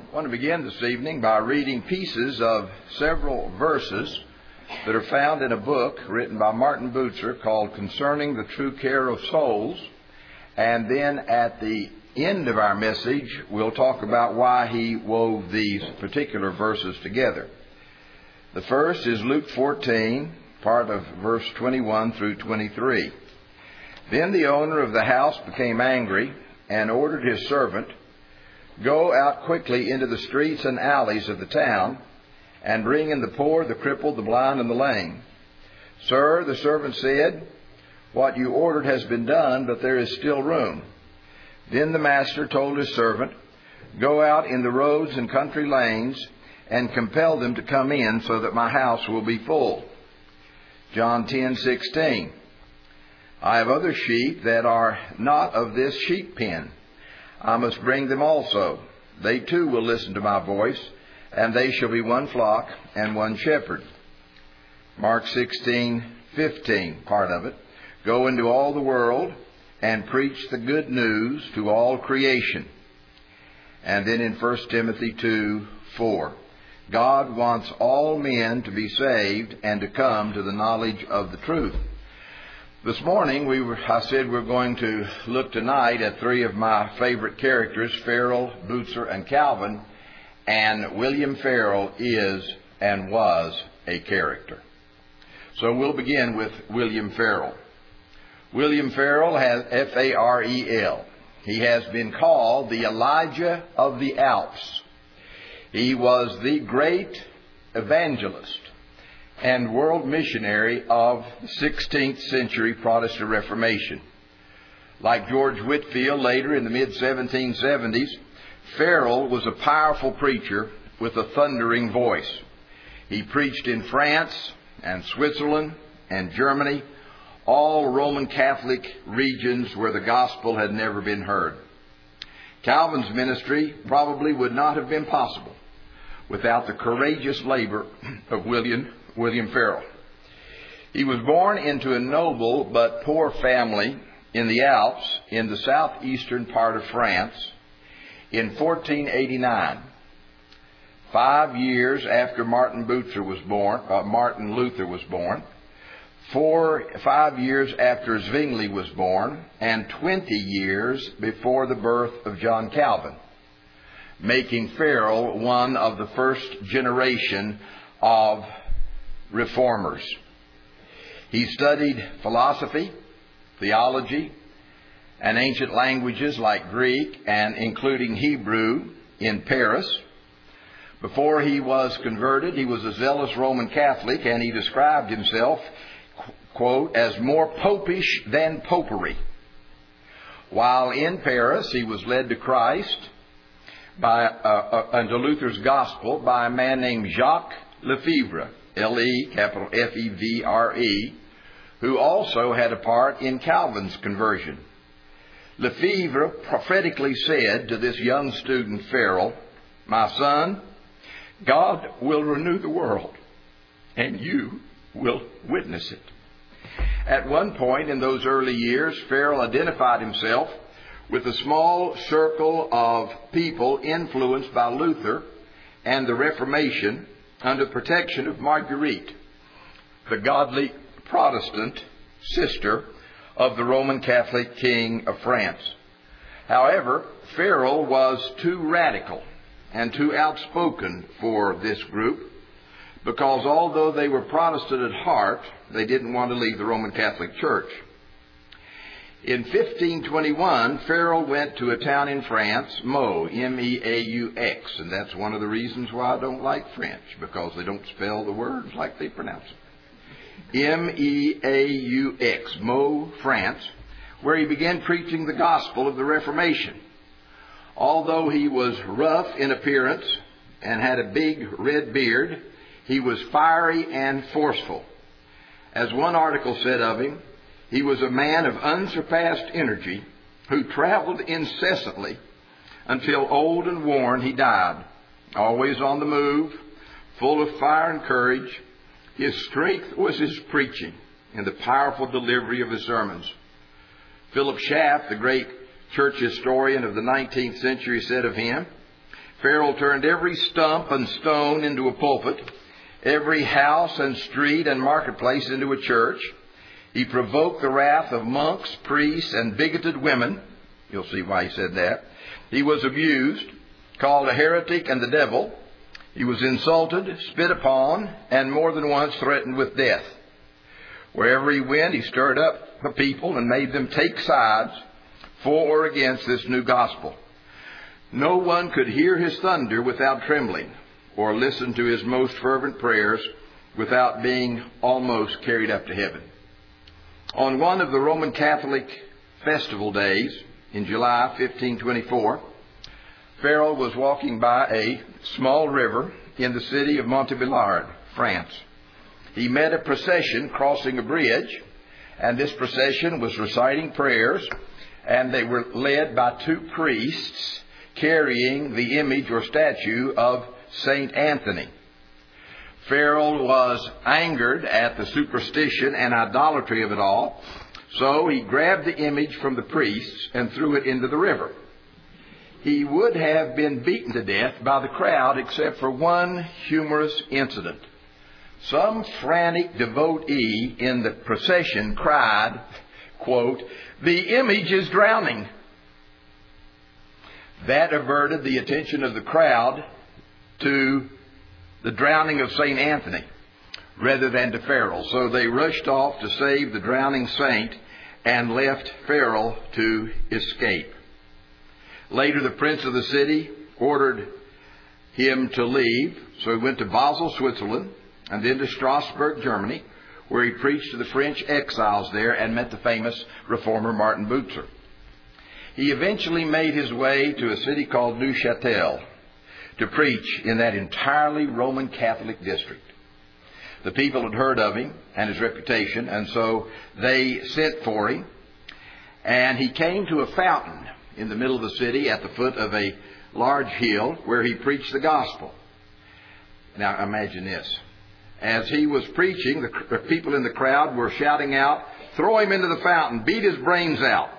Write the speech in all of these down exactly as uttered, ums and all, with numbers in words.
I want to begin this evening by reading pieces of several verses that are found in a book written by Martin Bucer called Concerning the True Care of Souls. And then at the end of our message, we'll talk about why he wove these particular verses together. The first is Luke fourteen, part of verse twenty-one through twenty-three. Then the owner of the house became angry and ordered his servant, "Go out quickly into the streets and alleys of the town and bring in the poor, the crippled, the blind, and the lame." "Sir," the servant said, "what you ordered has been done, but there is still room." Then the master told his servant, "Go out in the roads and country lanes and compel them to come in so that my house will be full." John ten sixteen. "I have other sheep that are not of this sheep pen. I must bring them also. They too will listen to my voice, and they shall be one flock and one shepherd." Mark sixteen fifteen, part of it. "Go into all the world and preach the good news to all creation." And then in First Timothy two four, "God wants all men to be saved and to come to the knowledge of the truth." This morning, we were, I said we're going to look tonight at three of my favorite characters, Farel, Bucer, and Calvin. And William Farel is and was a character. So we'll begin with William Farel. William Farel has F A R E L. He has been called the Elijah of the Alps. He was the great evangelist and world missionary of the sixteenth century Protestant Reformation. Like George Whitefield later in the mid seventeen seventies, Farel was a powerful preacher with a thundering voice. He preached in France and Switzerland and Germany, all Roman Catholic regions where the gospel had never been heard. Calvin's ministry probably would not have been possible without the courageous labor of William William Farel. He was born into a noble but poor family in the Alps in the southeastern part of France in fourteen eighty-nine, five years after Martin Bucer was born, uh, Martin Luther was born, four, five years after Zwingli was born, and twenty years before the birth of John Calvin, making Farel one of the first generation of reformers. He studied philosophy, theology, and ancient languages like Greek and including Hebrew in Paris. Before he was converted, he was a zealous Roman Catholic, and he described himself, quote, as more popish than popery. While in Paris, he was led to Christ by uh, uh, and to Luther's gospel by a man named Jacques Lefebvre, L E, capital F E V R E, who also had a part in Calvin's conversion. Lefebvre prophetically said to this young student Farel, "My son, God will renew the world, and you will witness it." At one point in those early years, Farel identified himself with a small circle of people influenced by Luther and the Reformation under the protection of Marguerite, the godly Protestant sister of the Roman Catholic King of France. However, Farel was too radical and too outspoken for this group, because although they were Protestant at heart, they didn't want to leave the Roman Catholic Church. In fifteen twenty-one, Farel went to a town in France, Meaux, M E A U X, and that's one of the reasons why I don't like French, because they don't spell the words like they pronounce it. M E A U X, Meaux, France, where he began preaching the gospel of the Reformation. Although he was rough in appearance and had a big red beard, he was fiery and forceful. As one article said of him, he was a man of unsurpassed energy who traveled incessantly until old and worn he died. Always on the move, full of fire and courage, his strength was his preaching and the powerful delivery of his sermons. Philip Schaff, the great church historian of the nineteenth century, said of him, Farrell turned every stump and stone into a pulpit, every house and street and marketplace into a church. He provoked the wrath of monks, priests, and bigoted women. You'll see why he said that. He was abused, called a heretic and the devil. He was insulted, spit upon, and more than once threatened with death. Wherever he went, he stirred up the people and made them take sides for or against this new gospel. No one could hear his thunder without trembling, or listen to his most fervent prayers without being almost carried up to heaven. On one of the Roman Catholic festival days in July fifteen twenty-four, Farrell was walking by a small river in the city of Montbéliard, France. He met a procession crossing a bridge, and this procession was reciting prayers, and they were led by two priests carrying the image or statue of Saint Anthony. Farrell was angered at the superstition and idolatry of it all, so he grabbed the image from the priests and threw it into the river. He would have been beaten to death by the crowd except for one humorous incident. Some frantic devotee in the procession cried, quote, "The image is drowning." That averted the attention of the crowd to the drowning of Saint Anthony rather than to Farrell. So they rushed off to save the drowning saint and left Farrell to escape. Later, the prince of the city ordered him to leave, so he went to Basel, Switzerland, and then to Strasbourg, Germany, where he preached to the French exiles there and met the famous reformer Martin Bucer. He eventually made his way to a city called Neuchâtel to preach in that entirely Roman Catholic district. The people had heard of him and his reputation, and so they sent for him, and he came to a fountain in the middle of the city at the foot of a large hill where he preached the gospel. Now imagine this. As he was preaching, the people in the crowd were shouting out, "Throw him into the fountain, beat his brains out."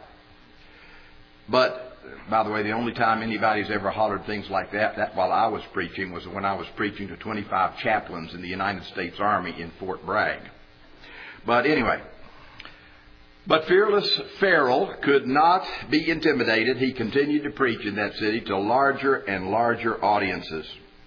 But, by the way, the only time anybody's ever hollered things like that, that while I was preaching, was when I was preaching to twenty-five chaplains in the United States Army in Fort Bragg. But anyway, but fearless Farrell could not be intimidated. He continued to preach in that city to larger and larger audiences.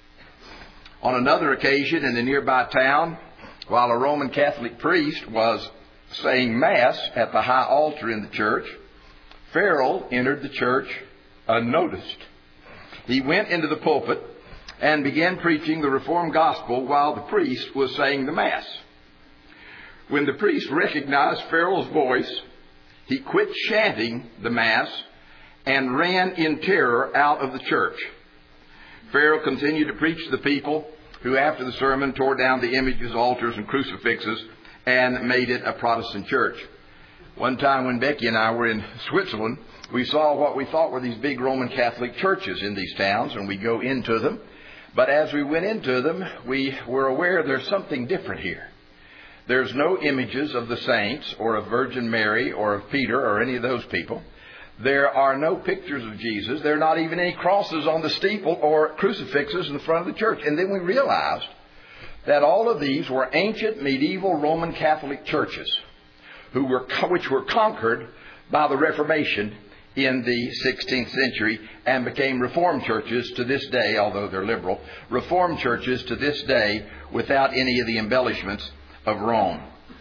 On another occasion in a nearby town, while a Roman Catholic priest was saying Mass at the high altar in the church, Farrell entered the church unnoticed. He went into the pulpit and began preaching the Reformed gospel while the priest was saying the Mass. When the priest recognized Farrell's voice, he quit chanting the Mass and ran in terror out of the church. Farrell continued to preach to the people, who after the sermon tore down the images, altars, and crucifixes and made it a Protestant church. One time when Becky and I were in Switzerland, we saw what we thought were these big Roman Catholic churches in these towns, and we go into them. But as we went into them, we were aware there's something different here. There's no images of the saints or of Virgin Mary or of Peter or any of those people. There are no pictures of Jesus. There are not even any crosses on the steeple or crucifixes in the front of the church. And then we realized that all of these were ancient medieval Roman Catholic churches who were, which were conquered by the Reformation in the sixteenth century and became Reformed churches to this day, although they're liberal, Reformed churches to this day without any of the embellishments of Rome.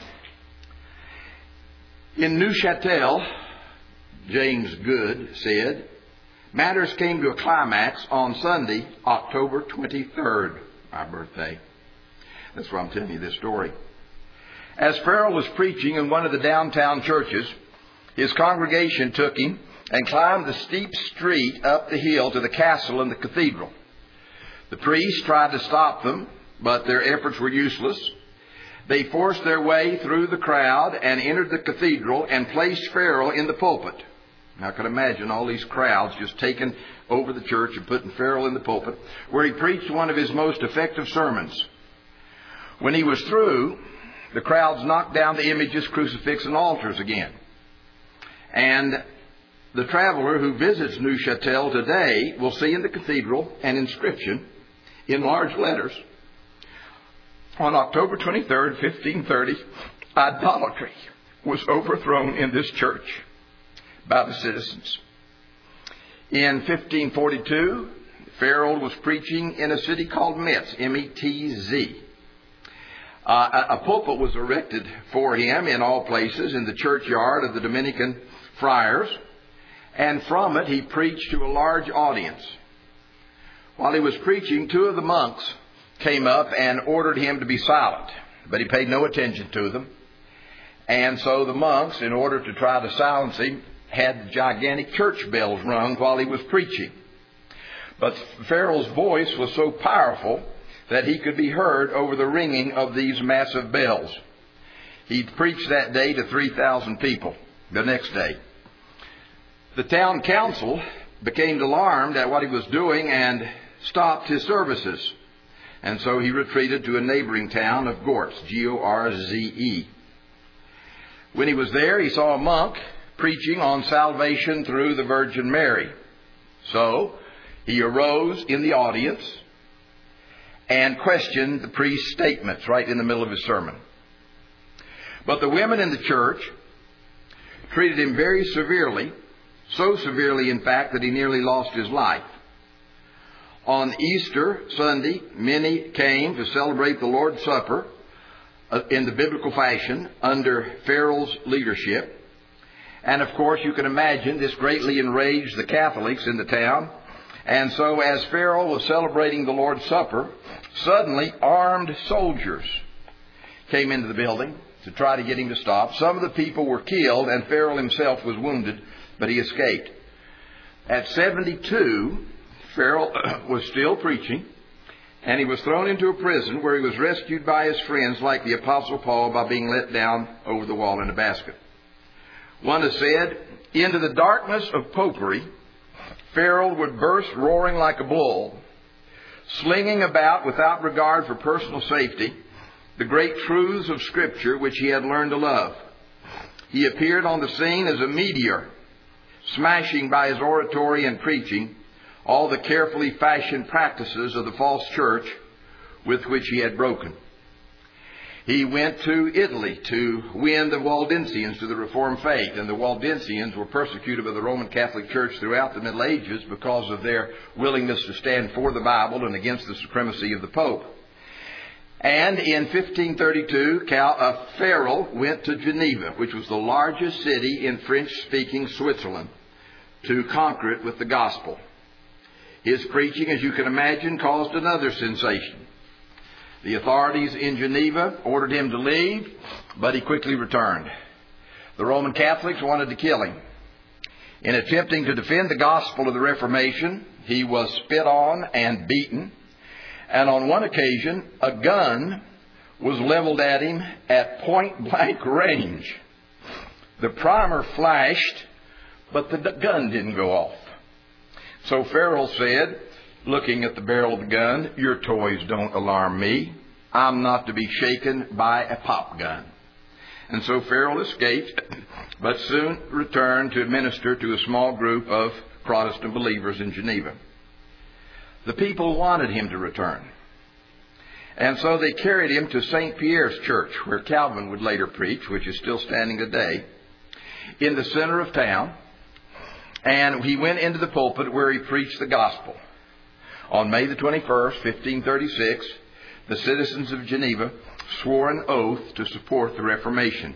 In Neuchâtel, James Good said, matters came to a climax on Sunday, October twenty-third, my birthday. That's why I'm telling you this story. As Farrell was preaching in one of the downtown churches, his congregation took him and climbed the steep street up the hill to the castle and the cathedral. The priests tried to stop them, but their efforts were useless. They forced their way through the crowd and entered the cathedral and placed Farrell in the pulpit. Now I can imagine all these crowds just taking over the church and putting Farrell in the pulpit, where he preached one of his most effective sermons. When he was through, the crowds knocked down the images, crucifix, and altars again. And the traveler who visits Neuchâtel today will see in the cathedral an inscription in large letters, on October twenty-third, fifteen thirty, idolatry was overthrown in this church by the citizens. In fifteen forty-two, Farel was preaching in a city called Metz, M E T Z. Uh, a, a pulpit was erected for him in all places in the churchyard of the Dominican friars, and from it he preached to a large audience. While he was preaching, two of the monks came up and ordered him to be silent, but he paid no attention to them. And so the monks, in order to try to silence him, had gigantic church bells rung while he was preaching. But Farel's voice was so powerful that he could be heard over the ringing of these massive bells. He preached that day to three thousand people the next day. The town council became alarmed at what he was doing and stopped his services. And so he retreated to a neighboring town of Gorze, G O R Z E. When he was there, he saw a monk preaching on salvation through the Virgin Mary. So he arose in the audience and questioned the priest's statements right in the middle of his sermon. But the women in the church treated him very severely, so severely, in fact, that he nearly lost his life. On Easter Sunday, many came to celebrate the Lord's Supper in the biblical fashion under Farel's leadership. And of course, you can imagine this greatly enraged the Catholics in the town. And so as Farel was celebrating the Lord's Supper, suddenly armed soldiers came into the building to try to get him to stop. Some of the people were killed, and Farel himself was wounded, but he escaped. At seventy-two, Farel was still preaching, and he was thrown into a prison where he was rescued by his friends like the Apostle Paul by being let down over the wall in a basket. One has said, into the darkness of popery, Farel would burst roaring like a bull, slinging about without regard for personal safety the great truths of Scripture which he had learned to love. He appeared on the scene as a meteor, smashing by his oratory and preaching all the carefully fashioned practices of the false church with which he had broken. He went to Italy to win the Waldensians to the Reformed faith. And the Waldensians were persecuted by the Roman Catholic Church throughout the Middle Ages because of their willingness to stand for the Bible and against the supremacy of the Pope. And in fifteen thirty-two, Cal, uh, Farel went to Geneva, which was the largest city in French-speaking Switzerland, to conquer it with the gospel. His preaching, as you can imagine, caused another sensation. The authorities in Geneva ordered him to leave, but he quickly returned. The Roman Catholics wanted to kill him. In attempting to defend the gospel of the Reformation, he was spit on and beaten. And on one occasion, a gun was leveled at him at point-blank range. The primer flashed, but the gun didn't go off. So Farel said, looking at the barrel of the gun, "Your toys don't alarm me. I'm not to be shaken by a pop gun." And so Farel escaped, but soon returned to administer to a small group of Protestant believers in Geneva. The people wanted him to return. And so they carried him to Saint Pierre's Church, where Calvin would later preach, which is still standing today, in the center of town. And he went into the pulpit where he preached the gospel. On May the twenty-first, fifteen thirty-six, the citizens of Geneva swore an oath to support the Reformation.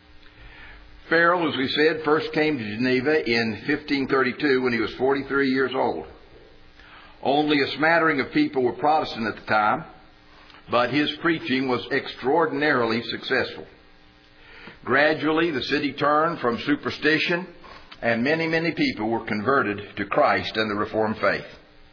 Farel, as we said, first came to Geneva in fifteen thirty-two when he was forty-three years old. Only a smattering of people were Protestant at the time, but his preaching was extraordinarily successful. Gradually, the city turned from superstition, and many, many people were converted to Christ and the Reformed faith.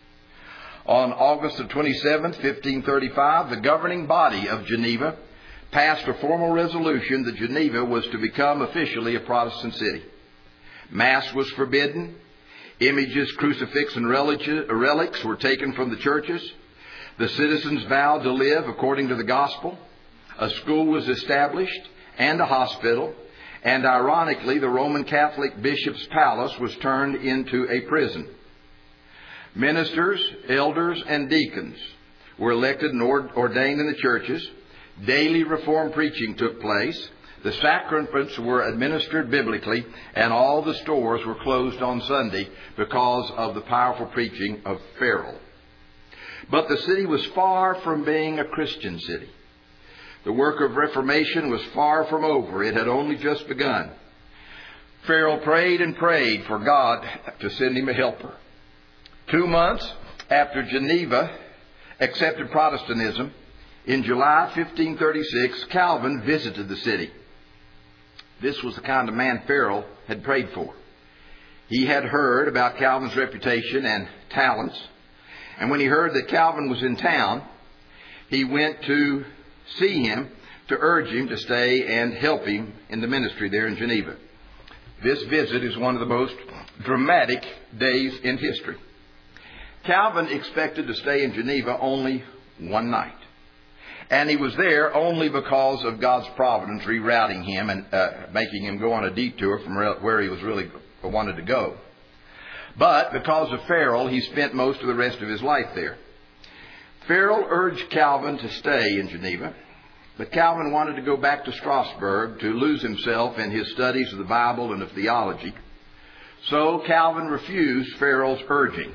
On August the twenty-seventh, fifteen thirty-five, the governing body of Geneva passed a formal resolution that Geneva was to become officially a Protestant city. Mass was forbidden. Images, crucifix, and relics were taken from the churches. The citizens vowed to live according to the gospel. A school was established and a hospital. And ironically, the Roman Catholic bishop's palace was turned into a prison. Ministers, elders, and deacons were elected and ordained in the churches. Daily reform preaching took place. The sacraments were administered biblically, and all the stores were closed on Sunday because of the powerful preaching of Farel. But the city was far from being a Christian city. The work of Reformation was far from over. It had only just begun. Farel prayed and prayed for God to send him a helper. Two months after Geneva accepted Protestantism, in July fifteen thirty-six, Calvin visited the city. This was the kind of man Farel had prayed for. He had heard about Calvin's reputation and talents, and when he heard that Calvin was in town, he went to see him to urge him to stay and help him in the ministry there in Geneva. This visit is one of the most dramatic days in history. Calvin expected to stay in Geneva only one night. And he was there only because of God's providence rerouting him and uh, making him go on a detour from where he was really wanted to go. But because of Farel, he spent most of the rest of his life there. Farel urged Calvin to stay in Geneva, but Calvin wanted to go back to Strasbourg to lose himself in his studies of the Bible and of theology. So Calvin refused Farel's urging.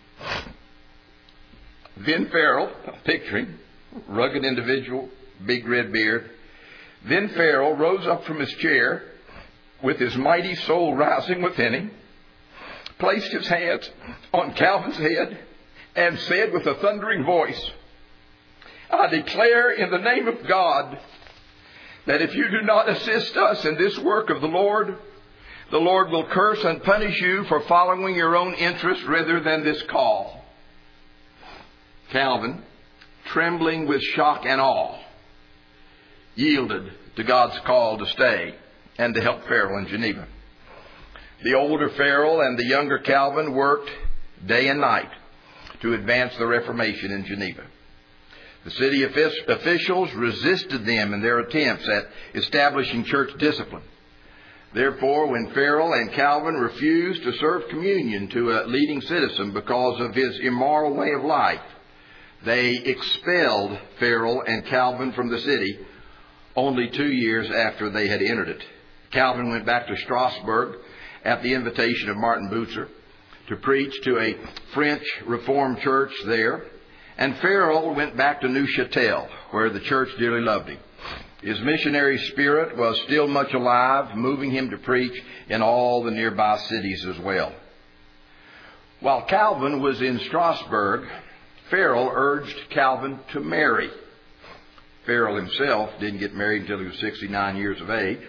Then Farel, picturing rugged individual, big red beard. Then Farel rose up from his chair with his mighty soul rising within him, placed his hands on Calvin's head, and said with a thundering voice, "I declare in the name of God that if you do not assist us in this work of the Lord, the Lord will curse and punish you for following your own interest rather than this call." Calvin, trembling with shock and awe, yielded to God's call to stay and to help Farel in Geneva. The older Farel and the younger Calvin worked day and night to advance the Reformation in Geneva. The city officials resisted them in their attempts at establishing church discipline. Therefore, when Farel and Calvin refused to serve communion to a leading citizen because of his immoral way of life, they expelled Farel and Calvin from the city only two years after they had entered it. Calvin went back to Strasbourg at the invitation of Martin Bucer to preach to a French Reformed church there. And Farel went back to Neuchâtel, where the church dearly loved him. His missionary spirit was still much alive, moving him to preach in all the nearby cities as well. While Calvin was in Strasbourg, Farel urged Calvin to marry. Farel himself didn't get married until he was sixty-nine years of age.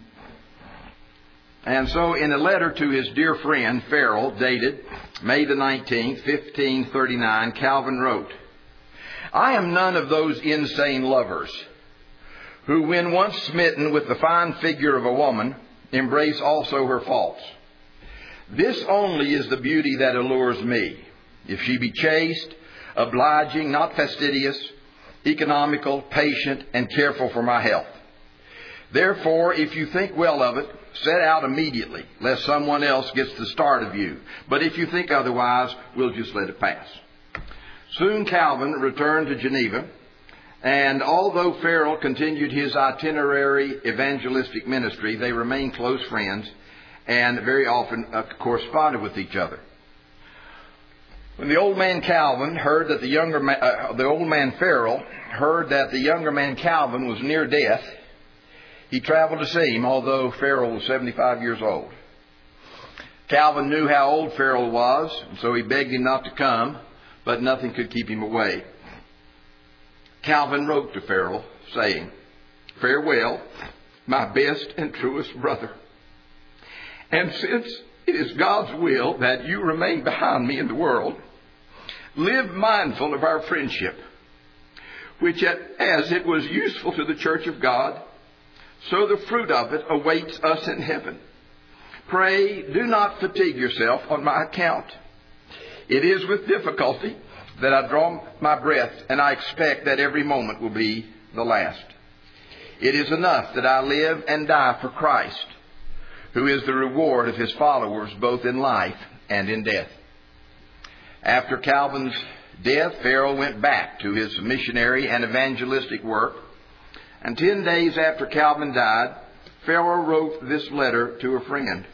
And so in a letter to his dear friend Farel, dated May the nineteenth, fifteen thirty-nine, Calvin wrote, "I am none of those insane lovers who, when once smitten with the fine figure of a woman, embrace also her faults. This only is the beauty that allures me, if she be chaste, obliging, not fastidious, economical, patient, and careful for my health. Therefore, if you think well of it, set out immediately, lest someone else gets the start of you. But if you think otherwise, we'll just let it pass." Soon Calvin returned to Geneva, and although Farel continued his itinerary evangelistic ministry, they remained close friends and very often uh, corresponded with each other. When the old man Calvin heard that the younger man, uh, the old man Farel heard that the younger man Calvin was near death, he traveled to see him, although Farel was seventy-five years old. Calvin knew how old Farel was, and so he begged him not to come, but nothing could keep him away. Calvin wrote to Farel, saying, "Farewell, my best and truest brother. And since it is God's will that you remain behind me in the world, live mindful of our friendship, which as it was useful to the church of God, so the fruit of it awaits us in heaven. Pray, do not fatigue yourself on my account. It is with difficulty that I draw my breath, and I expect that every moment will be the last. It is enough that I live and die for Christ, who is the reward of his followers both in life and in death. After Calvin's death, Farel went back to his missionary and evangelistic work. And ten days after Calvin died, Farel wrote this letter to a friend.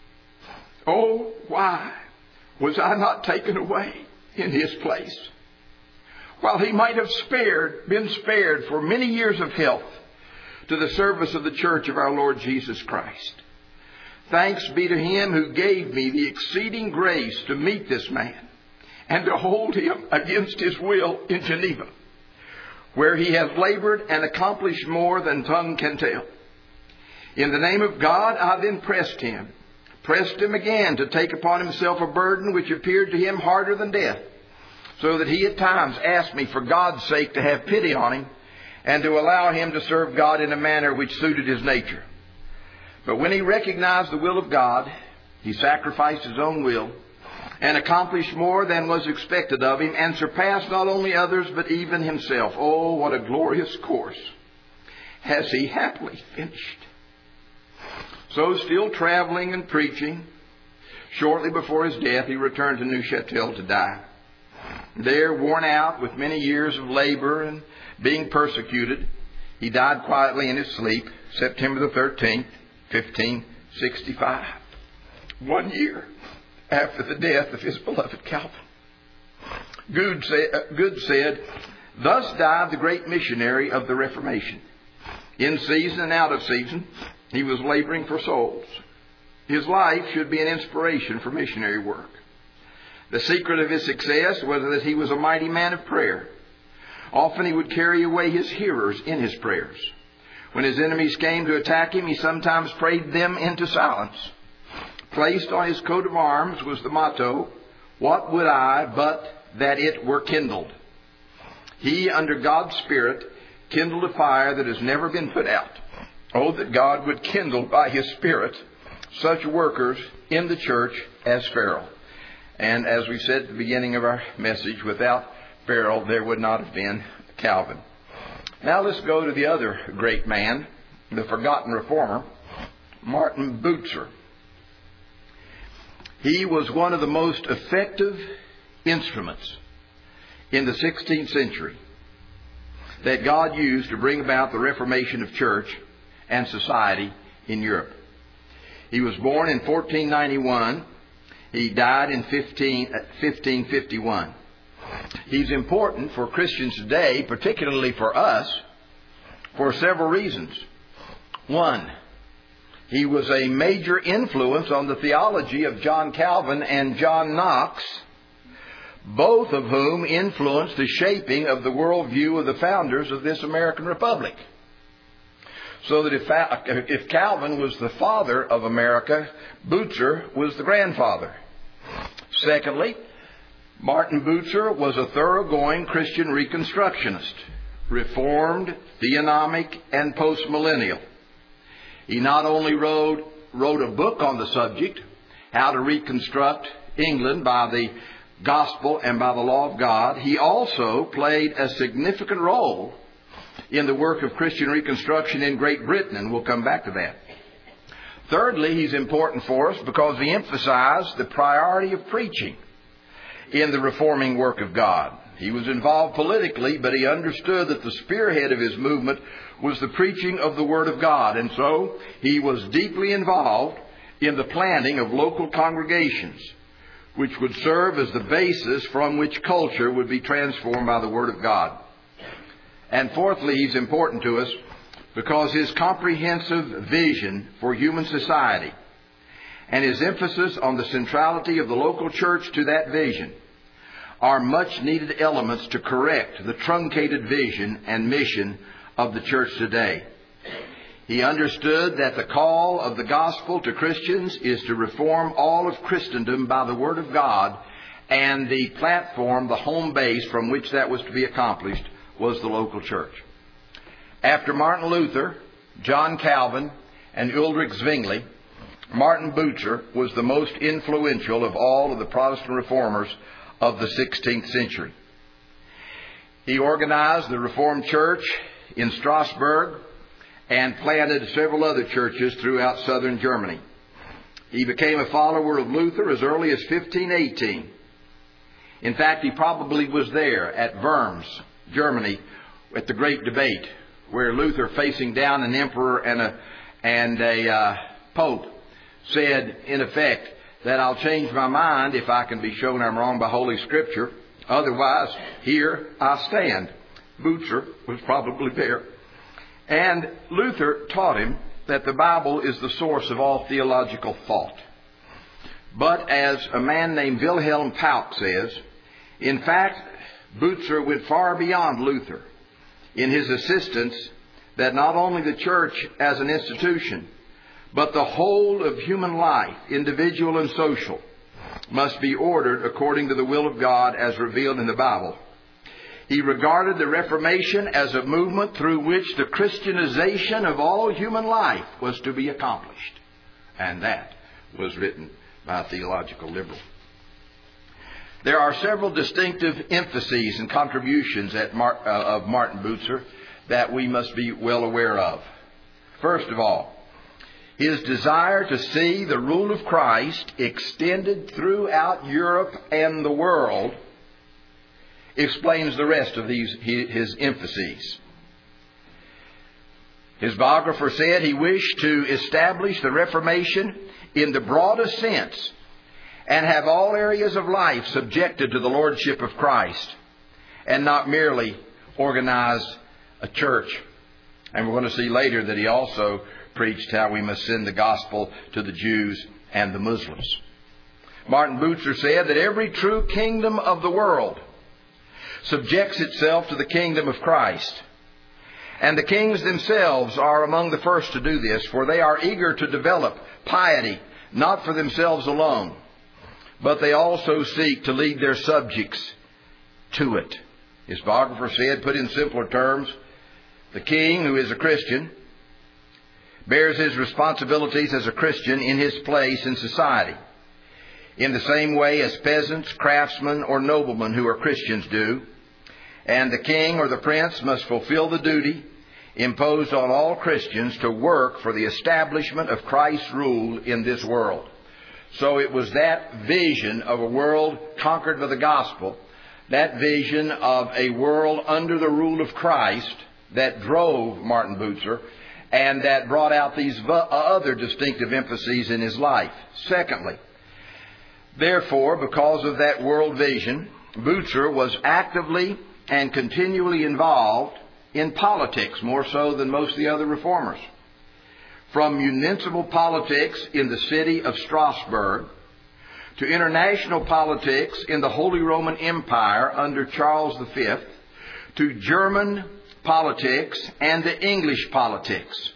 "Oh, why was I not taken away in his place? While he might have spared, been spared for many years of health to the service of the church of our Lord Jesus Christ. Thanks be to him who gave me the exceeding grace to meet this man and to hold him against his will in Geneva, where he has labored and accomplished more than tongue can tell. In the name of God, I then pressed him, pressed him again to take upon himself a burden which appeared to him harder than death, so that he at times asked me for God's sake to have pity on him and to allow him to serve God in a manner which suited his nature. But when he recognized the will of God, he sacrificed his own will and accomplished more than was expected of him and surpassed not only others but even himself. Oh, what a glorious course has he happily finished." So, still traveling and preaching, shortly before his death, he returned to Neuchâtel to die. There, worn out with many years of labor and being persecuted, he died quietly in his sleep, September the thirteenth, fifteen sixty-five, one year after the death of his beloved Calvin. Good said, "Thus died the great missionary of the Reformation. In season and out of season, he was laboring for souls. His life should be an inspiration for missionary work. The secret of his success was that he was a mighty man of prayer. Often he would carry away his hearers in his prayers. When his enemies came to attack him, he sometimes prayed them into silence. Placed on his coat of arms was the motto, 'What would I but that it were kindled?' He, under God's Spirit, kindled a fire that has never been put out. Oh, that God would kindle by his Spirit such workers in the church as Farel." And as we said at the beginning of our message, without Farel, there would not have been Calvin. Now let's go to the other great man, the forgotten reformer, Martin Bucer. He was one of the most effective instruments in the sixteenth century that God used to bring about the reformation of church and society in Europe. He was born in fourteen ninety-one. He died in fifteen fifty-one. He's important for Christians today, particularly for us, for several reasons. One, he was a major influence on the theology of John Calvin and John Knox, both of whom influenced the shaping of the worldview of the founders of this American Republic. So that if, if Calvin was the father of America, Bucer was the grandfather. Secondly, Martin Bucer was a thoroughgoing Christian Reconstructionist, Reformed, theonomic, and postmillennial. He not only wrote, wrote a book on the subject, How to Reconstruct England by the Gospel and by the Law of God, he also played a significant role in the work of Christian Reconstruction in Great Britain, and we'll come back to that. Thirdly, he's important for us because he emphasized the priority of preaching in the reforming work of God. He was involved politically, but he understood that the spearhead of his movement was the preaching of the Word of God. And so he was deeply involved in the planting of local congregations, which would serve as the basis from which culture would be transformed by the Word of God. And fourthly, he's important to us because his comprehensive vision for human society and his emphasis on the centrality of the local church to that vision are much needed elements to correct the truncated vision and mission of the church today. He understood that the call of the gospel to Christians is to reform all of Christendom by the Word of God, and the platform, the home base from which that was to be accomplished, was the local church. After Martin Luther, John Calvin, and Ulrich Zwingli, Martin Bucer was the most influential of all of the Protestant reformers of the sixteenth century. He organized the Reformed Church in Strasbourg and planted several other churches throughout southern Germany. He became a follower of Luther as early as fifteen eighteen. In fact, he probably was there at Worms, Germany, at the Great Debate, where Luther, facing down an emperor and a and a uh, pope, said, in effect, that I'll change my mind if I can be shown I'm wrong by Holy Scripture. Otherwise, here I stand. Bucer was probably there. And Luther taught him that the Bible is the source of all theological thought. But as a man named Wilhelm Pauck says, in fact, Bucer went far beyond Luther in his insistence that not only the church as an institution, but the whole of human life, individual and social, must be ordered according to the will of God as revealed in the Bible. He regarded the Reformation as a movement through which the Christianization of all human life was to be accomplished. And that was written by a theological liberal. There are several distinctive emphases and contributions at Mar- uh, of Martin Bucer that we must be well aware of. First of all, his desire to see the rule of Christ extended throughout Europe and the world explains the rest of these his emphases. His biographer said he wished to establish the Reformation in the broadest sense and have all areas of life subjected to the lordship of Christ, and not merely organize a church. And we're going to see later that he also preached how we must send the gospel to the Jews and the Muslims. Martin Bucer said that every true kingdom of the world subjects itself to the kingdom of Christ. And the kings themselves are among the first to do this, for they are eager to develop piety, not for themselves alone, but they also seek to lead their subjects to it. His biographer said, put in simpler terms, the king, who is a Christian, bears his responsibilities as a Christian in his place in society, in the same way as peasants, craftsmen, or noblemen who are Christians do. And the king or the prince must fulfill the duty imposed on all Christians to work for the establishment of Christ's rule in this world. So it was that vision of a world conquered by the gospel, that vision of a world under the rule of Christ, that drove Martin Bucer and that brought out these other distinctive emphases in his life. Secondly, therefore, because of that world vision, Bucer was actively and continually involved in politics, more so than most of the other reformers. From municipal politics in the city of Strasbourg to international politics in the Holy Roman Empire under Charles the Fifth, to German politics and to English politics.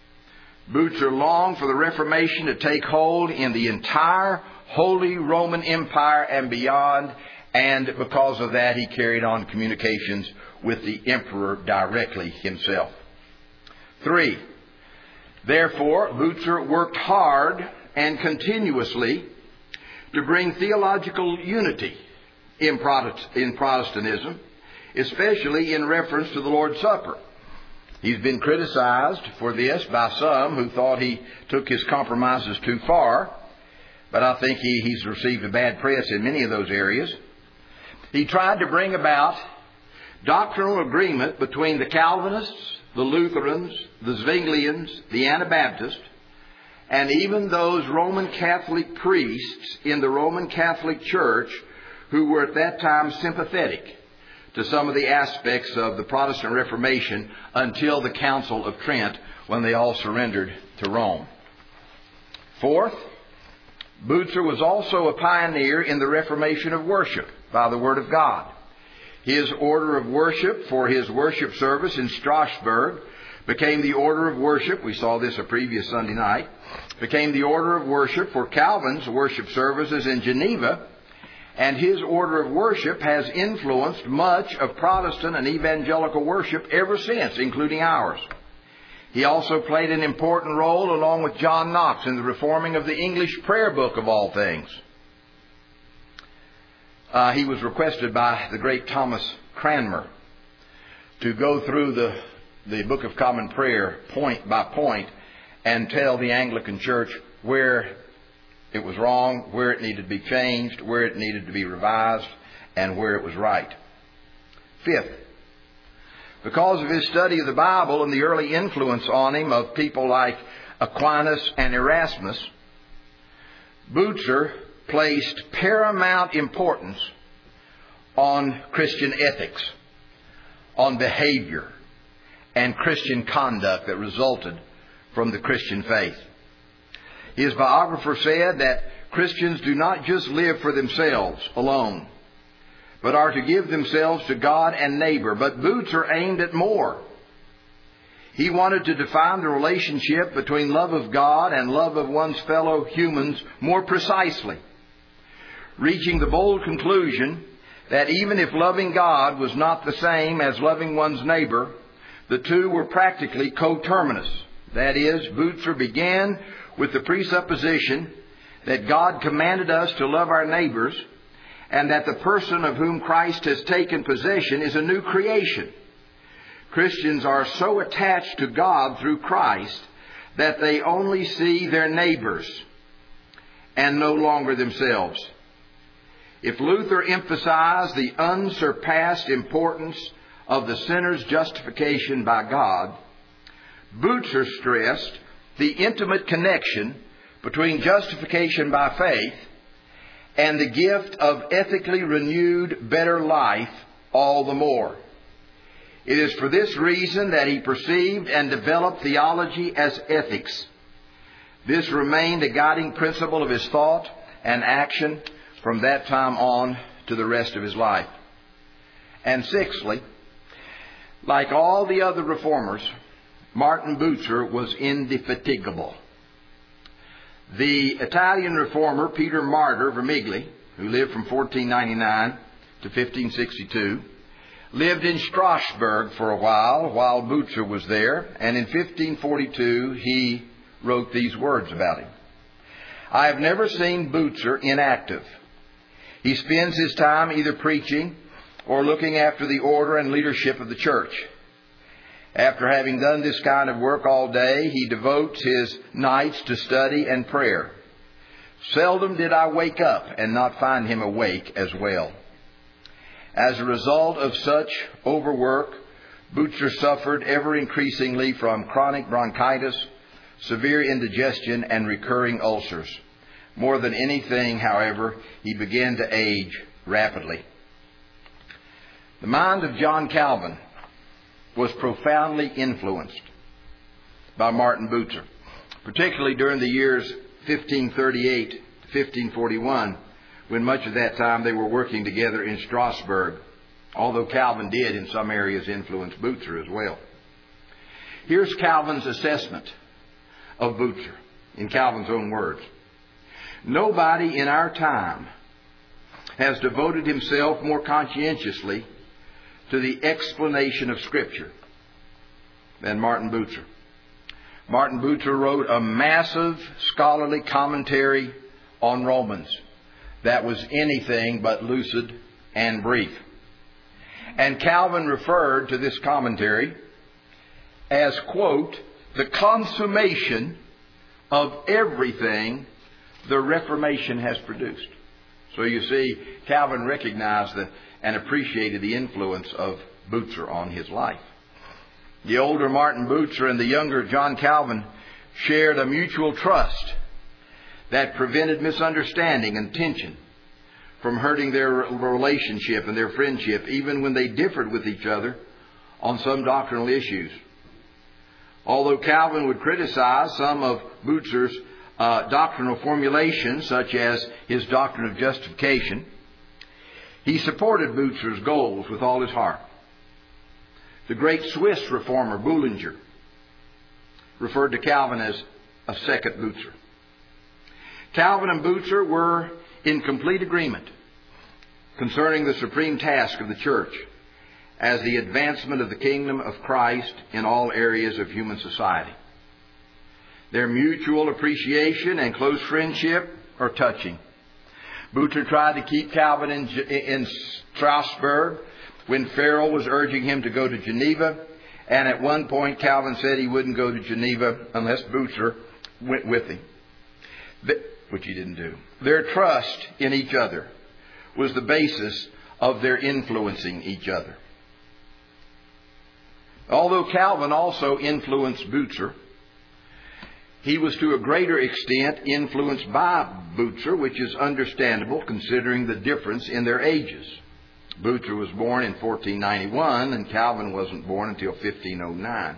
Bucer longed for the Reformation to take hold in the entire Holy Roman Empire and beyond, and because of that he carried on communications with the emperor directly himself. Three, therefore, Bucer worked hard and continuously to bring theological unity in Protestantism, especially in reference to the Lord's Supper. He's been criticized for this by some who thought he took his compromises too far, but I think he, he's received a bad press in many of those areas. He tried to bring about doctrinal agreement between the Calvinists, the Lutherans, the Zwinglians, the Anabaptists, and even those Roman Catholic priests in the Roman Catholic Church who were at that time sympathetic to some of the aspects of the Protestant Reformation until the Council of Trent, when they all surrendered to Rome. Fourth, Bucer was also a pioneer in the reformation of worship by the Word of God. His order of worship for his worship service in Strasbourg became the order of worship, we saw this a previous Sunday night, became the order of worship for Calvin's worship services in Geneva, and his order of worship has influenced much of Protestant and evangelical worship ever since, including ours. He also played an important role, along with John Knox, in the reforming of the English prayer book of all things. Uh, he was requested by the great Thomas Cranmer to go through the the Book of Common Prayer point by point and tell the Anglican Church where it was wrong, where it needed to be changed, where it needed to be revised, and where it was right. Fifth, because of his study of the Bible and the early influence on him of people like Aquinas and Erasmus, Bucer placed paramount importance on Christian ethics, on behavior, and Christian conduct that resulted from the Christian faith. His biographer said that Christians do not just live for themselves alone, but are to give themselves to God and neighbor. But Bucer aimed at more. He wanted to define the relationship between love of God and love of one's fellow humans more precisely, reaching the bold conclusion that even if loving God was not the same as loving one's neighbor, the two were practically coterminous. That is, Bucer began with the presupposition that God commanded us to love our neighbors and that the person of whom Christ has taken possession is a new creation. Christians are so attached to God through Christ that they only see their neighbors and no longer themselves. If Luther emphasized the unsurpassed importance of the sinner's justification by God, Bucer stressed the intimate connection between justification by faith and the gift of ethically renewed better life all the more. It is for this reason that he perceived and developed theology as ethics. This remained a guiding principle of his thought and action from that time on to the rest of his life. And sixthly, like all the other reformers, Martin Bucer was indefatigable. The Italian reformer Peter Martyr Vermigli, who lived from fourteen ninety-nine to fifteen sixty-two, lived in Strasbourg for a while while Bucer was there, and in fifteen forty-two he wrote these words about him. I have never seen Bucer inactive. He spends his time either preaching or looking after the order and leadership of the church. After having done this kind of work all day, he devotes his nights to study and prayer. Seldom did I wake up and not find him awake as well. As a result of such overwork, Bucer suffered ever increasingly from chronic bronchitis, severe indigestion, and recurring ulcers. More than anything, however, he began to age rapidly. The mind of John Calvin was profoundly influenced by Martin Bucer, particularly during the years fifteen thirty-eight to fifteen forty-one, when much of that time they were working together in Strasbourg, although Calvin did in some areas influence Bucer as well. Here's Calvin's assessment of Bucer in Calvin's own words. Nobody in our time has devoted himself more conscientiously to the explanation of Scripture than Martin Bucer. Martin Bucer wrote a massive scholarly commentary on Romans that was anything but lucid and brief. And Calvin referred to this commentary as, quote, the consummation of everything the Reformation has produced. So you see, Calvin recognized the, and appreciated the influence of Bucer on his life. The older Martin Bucer and the younger John Calvin shared a mutual trust that prevented misunderstanding and tension from hurting their relationship and their friendship, even when they differed with each other on some doctrinal issues. Although Calvin would criticize some of Bucer's uh, doctrinal formulations, such as his doctrine of justification, he supported Bucer's goals with all his heart. The great Swiss reformer Bullinger referred to Calvin as a second Bucer. Calvin and Bucer were in complete agreement concerning the supreme task of the church as the advancement of the kingdom of Christ in all areas of human society. Their mutual appreciation and close friendship are touching. Bucer tried to keep Calvin in, in Strasbourg when Farel was urging him to go to Geneva, And at one point, Calvin said he wouldn't go to Geneva unless Bucer went with him, which he didn't do. Their trust in each other was the basis of their influencing each other. Although Calvin also influenced Bucer, he was to a greater extent influenced by Bucer, which is understandable considering the difference in their ages. Bucer was born in fourteen ninety-one and Calvin wasn't born until fifteen oh nine.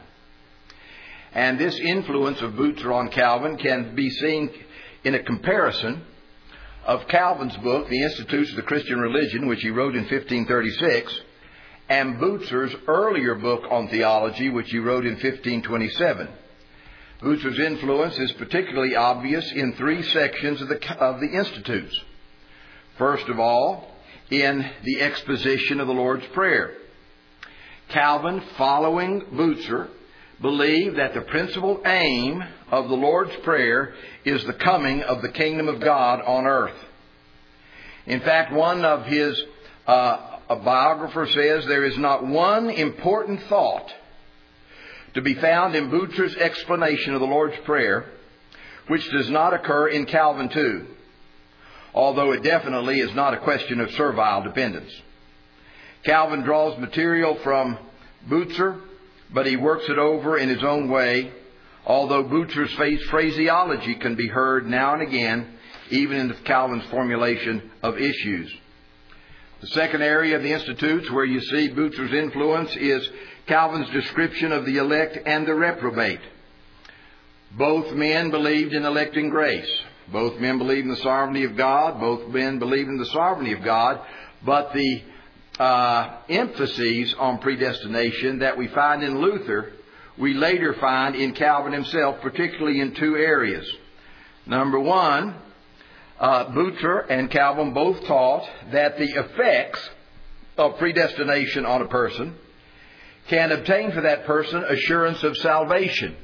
And this influence of Bucer on Calvin can be seen in a comparison of Calvin's book, The Institutes of the Christian Religion, which he wrote in fifteen thirty-six, and Bucer's earlier book on theology, which he wrote in fifteen twenty-seven. Bucer's influence is particularly obvious in three sections of the, of the Institutes. First of all, in the exposition of the Lord's Prayer. Calvin, following Bucer, believed that the principal aim of the Lord's Prayer is the coming of the kingdom of God on earth. In fact, one of his uh, a biographer says there is not one important thought to be found in Bucer's explanation of the Lord's Prayer which does not occur in Calvin too, although it definitely is not a question of servile dependence. Calvin draws material from Bucer, but he works it over in his own way, although Bucer's phraseology can be heard now and again, even in Calvin's formulation of issues. The second area of the Institutes where you see Bucer's influence is Calvin's description of the elect and the reprobate. Both men believed in electing grace. Both men believed in the sovereignty of God. Both men believed in the sovereignty of God. But the uh, emphases on predestination that we find in Luther, we later find in Calvin himself, particularly in two areas. Number one, uh, Bucer and Calvin both taught that the effects of predestination on a person can obtain for that person assurance of salvation.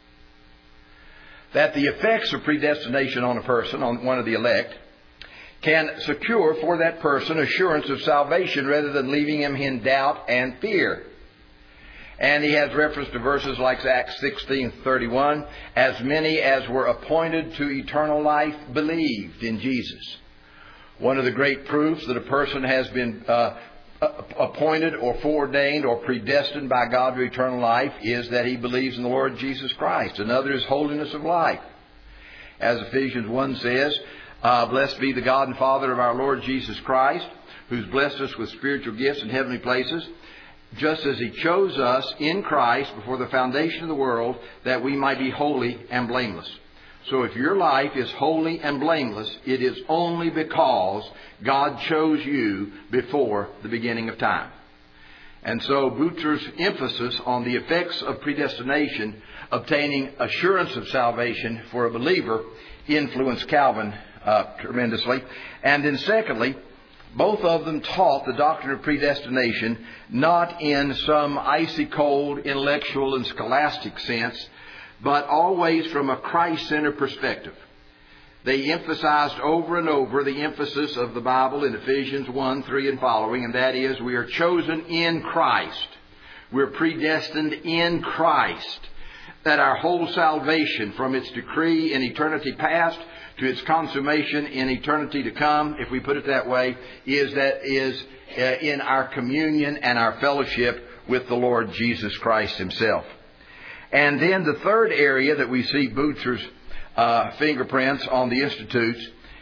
That the effects of predestination on a person, on one of the elect, can secure for that person assurance of salvation rather than leaving him in doubt and fear. And he has reference to verses like Acts sixteen thirty-one, as many as were appointed to eternal life believed in Jesus. One of the great proofs that a person has been uh, appointed or foreordained or predestined by God to eternal life is that he believes in the Lord Jesus Christ. Another is holiness of life. As Ephesians one says, uh, blessed be the God and Father of our Lord Jesus Christ, who's blessed us with spiritual gifts in heavenly places, just as he chose us in Christ before the foundation of the world, that we might be holy and blameless. So if your life is holy and blameless, it is only because God chose you before the beginning of time. And so Bucer's emphasis on the effects of predestination, obtaining assurance of salvation for a believer, influenced Calvin uh, tremendously. And then secondly, both of them taught the doctrine of predestination not in some icy cold intellectual and scholastic sense, but always from a Christ-centered perspective. They emphasized over and over the emphasis of the Bible in Ephesians one, three and following, and that is we are chosen in Christ. We're predestined in Christ. That our whole salvation, from its decree in eternity past to its consummation in eternity to come, if we put it that way, is that is uh, in our communion and our fellowship with the Lord Jesus Christ himself. And then the third area that we see Bucer's uh, fingerprints on the Institutes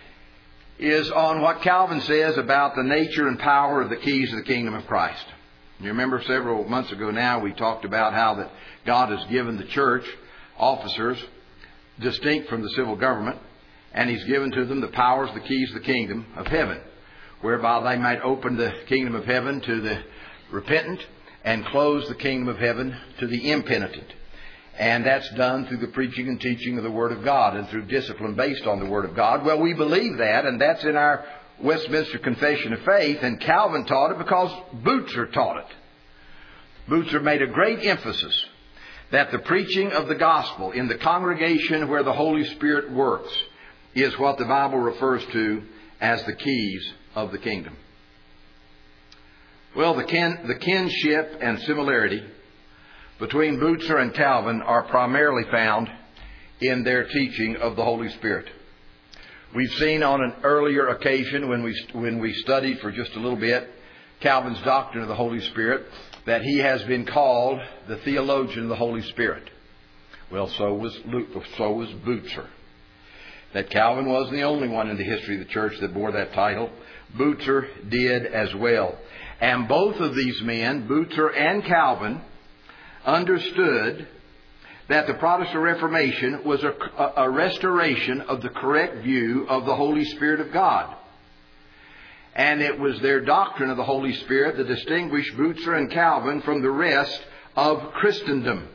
is on what Calvin says about the nature and power of the keys of the kingdom of Christ. You remember several months ago now we talked about how that God has given the church officers distinct from the civil government, and he's given to them the powers, the keys of the kingdom of heaven, whereby they might open the kingdom of heaven to the repentant and close the kingdom of heaven to the impenitent. And that's done through the preaching and teaching of the Word of God and through discipline based on the Word of God. Well, we believe that, and that's in our Westminster Confession of Faith, and Calvin taught it because Bucer taught it. Bucer made a great emphasis that the preaching of the gospel in the congregation where the Holy Spirit works is what the Bible refers to as the keys of the kingdom. Well, the kin, the kinship and similarity between Bucer and Calvin are primarily found in their teaching of the Holy Spirit. We've seen on an earlier occasion when we when we studied for just a little bit Calvin's doctrine of the Holy Spirit that he has been called the theologian of the Holy Spirit. Well, so was Luke, so was Bucer. That Calvin wasn't the only one in the history of the church that bore that title. Bucer did as well. And both of these men, Bucer and Calvin, understood that the Protestant Reformation was a, a restoration of the correct view of the Holy Spirit of God. And it was their doctrine of the Holy Spirit that distinguished Bucer and Calvin from the rest of Christendom.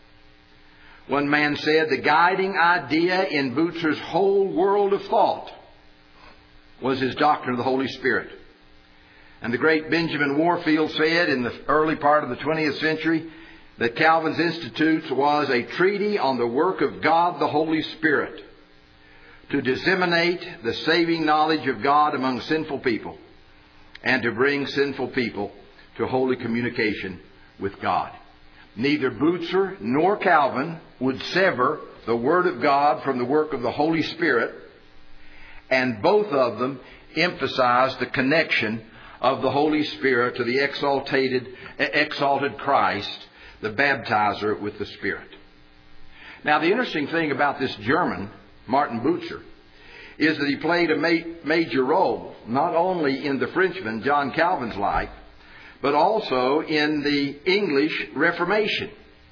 One man said the guiding idea in Bucer's whole world of thought was his doctrine of the Holy Spirit. And the great Benjamin Warfield said in the early part of the twentieth century that Calvin's Institutes was a treatise on the work of God the Holy Spirit to disseminate the saving knowledge of God among sinful people and to bring sinful people to holy communication with God. Neither Bucer nor Calvin would sever the Word of God from the work of the Holy Spirit, and both of them emphasized the connection of the Holy Spirit to the exalted, exalted Christ, the baptizer with the Spirit. Now, the interesting thing about this German, Martin Bucer, is that he played a ma- major role not only in the Frenchman John Calvin's life, but also in the English Reformation.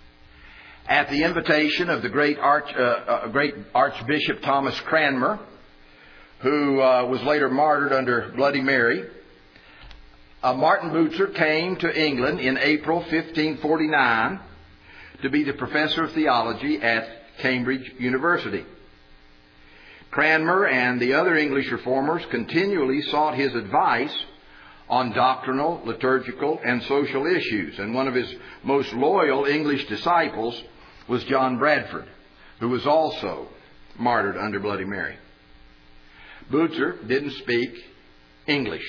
At the invitation of the great, Arch, uh, uh, great Archbishop Thomas Cranmer, who uh, was later martyred under Bloody Mary, uh, Martin Bucer came to England in April fifteen forty-nine to be the professor of theology at Cambridge University. Cranmer and the other English reformers continually sought his advice on doctrinal, liturgical, and social issues. And one of his most loyal English disciples was John Bradford, who was also martyred under Bloody Mary. Bucer didn't speak English,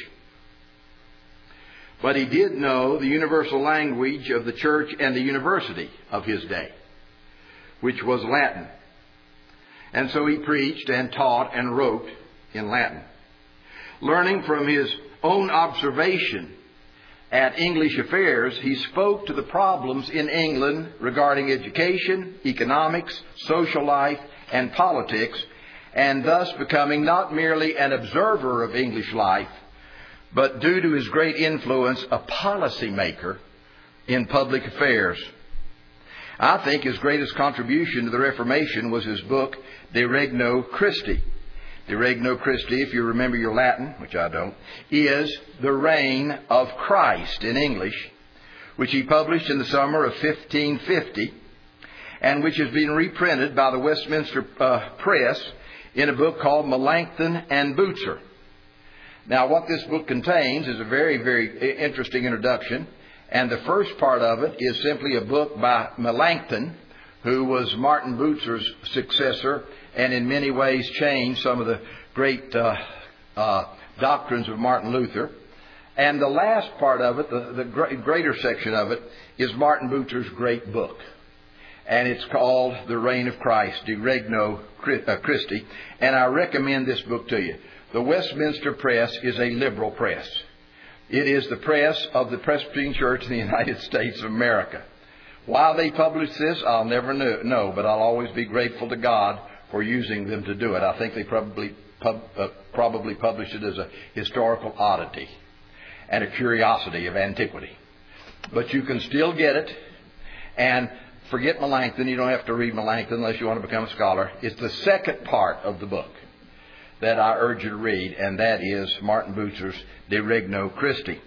but he did know the universal language of the church and the university of his day, which was Latin. And so he preached and taught and wrote in Latin. Learning from his own observation at English affairs, he spoke to the problems in England regarding education, economics, social life, and politics, and thus becoming not merely an observer of English life, but due to his great influence, a policy maker in public affairs. I think his greatest contribution to the Reformation was his book, De Regno Christi. De Regno Christi, if you remember your Latin, which I don't, is the reign of Christ in English, which he published in the summer of fifteen fifty, and which has been reprinted by the Westminster uh, Press in a book called Melanchthon and Bucer. Now, what this book contains is a very, very interesting introduction, and the first part of it is simply a book by Melanchthon, who was Martin Bucer's successor and in many ways changed some of the great uh, uh, doctrines of Martin Luther. And the last part of it, the, the greater section of it, is Martin Bucer's great book. And it's called The Reign of Christ, De Regno Christi. And I recommend this book to you. The Westminster Press is a liberal press. It is the press of the Presbyterian Church in the United States of America. Why they publish this, I'll never know, but I'll always be grateful to God for using them to do it. I think they probably pub, uh, probably published it as a historical oddity and a curiosity of antiquity. But you can still get it. And forget Melanchthon. You don't have to read Melanchthon unless you want to become a scholar. It's the second part of the book that I urge you to read, and that is Martin Bucer's De Regno Christi.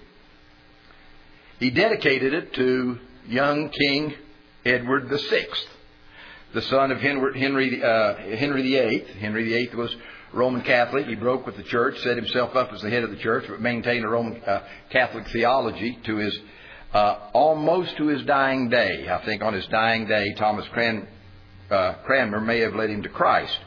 He dedicated it to young King Edward the Sixth, the son of Henry, Henry, uh, Henry the Eighth. Henry the Eighth was Roman Catholic. He broke with the church, set himself up as the head of the church, but maintained a Roman uh, Catholic theology to his uh, almost to his dying day. I think on his dying day, Thomas Cran, uh, Cranmer may have led him to Christ.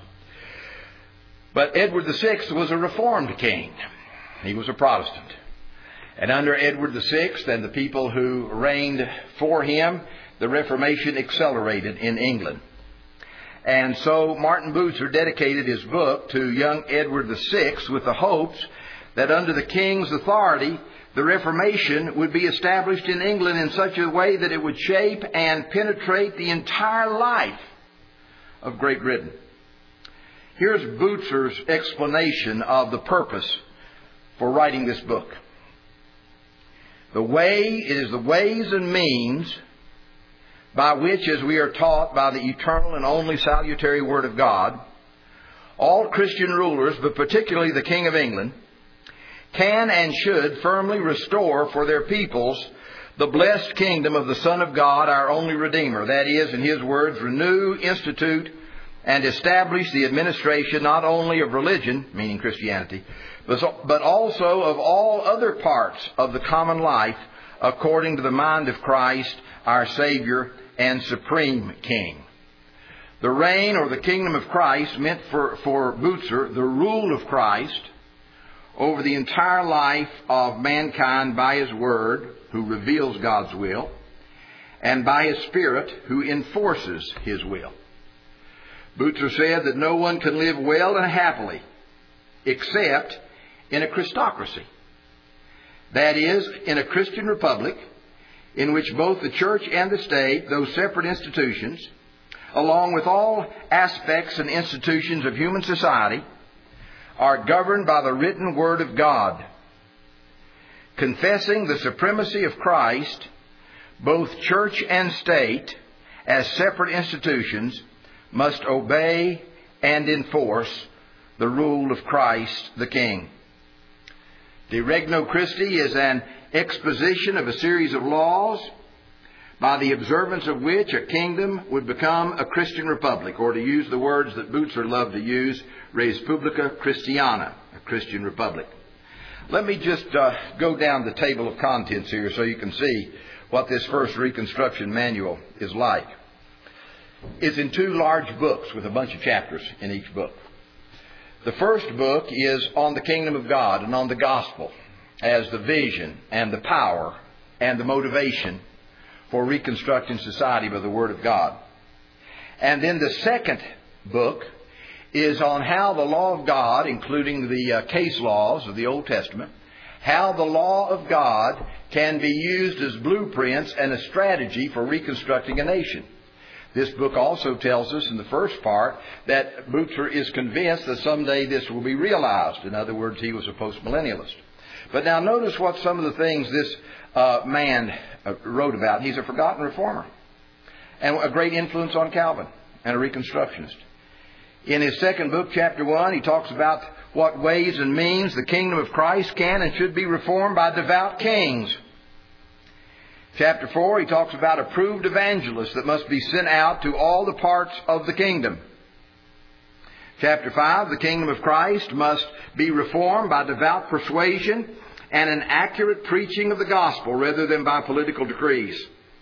But Edward the Sixth was a Reformed king. He was a Protestant. And under Edward the Sixth and the people who reigned for him, the Reformation accelerated in England. And so Martin Bucer dedicated his book to young Edward the Sixth with the hopes that under the King's authority, the Reformation would be established in England in such a way that it would shape and penetrate the entire life of Great Britain. Here's Bucer's explanation of the purpose for writing this book. The way, it is the ways and means by which, as we are taught by the eternal and only salutary Word of God, all Christian rulers, but particularly the King of England, can and should firmly restore for their peoples the blessed kingdom of the Son of God, our only Redeemer. That is, in His words, renew, institute, and establish the administration not only of religion, meaning Christianity, but also of all other parts of the common life according to the mind of Christ, our Savior and Supreme King. The reign or the kingdom of Christ meant for, for Bucer the rule of Christ over the entire life of mankind by His Word, who reveals God's will, and by His Spirit, who enforces His will. Bucer said that no one can live well and happily except in a Christocracy. That is, in a Christian republic in which both the church and the state, those separate institutions, along with all aspects and institutions of human society, are governed by the written Word of God. Confessing the supremacy of Christ, both church and state, as separate institutions, must obey and enforce the rule of Christ the King. De Regno Christi is an exposition of a series of laws by the observance of which a kingdom would become a Christian republic, or to use the words that Bucer loved to use, res publica Christiana, a Christian republic. Let me just uh, go down the table of contents here so you can see what this first Reconstruction manual is like. It's in two large books with a bunch of chapters in each book. The first book is on the kingdom of God and on the gospel as the vision and the power and the motivation for reconstructing society by the Word of God. And then the second book is on how the law of God, including the uh, case laws of the Old Testament, how the law of God can be used as blueprints and a strategy for reconstructing a nation. This book also tells us in the first part that Bucer is convinced that someday this will be realized. In other words, he was a postmillennialist. But now notice what some of the things this uh, man uh, wrote about. He's a forgotten reformer and a great influence on Calvin and a Reconstructionist. In his second book, chapter one, he talks about what ways and means the kingdom of Christ can and should be reformed by devout kings. Chapter four, he talks about approved evangelists that must be sent out to all the parts of the kingdom. Chapter five, the kingdom of Christ must be reformed by devout persuasion and an accurate preaching of the gospel rather than by political decrees.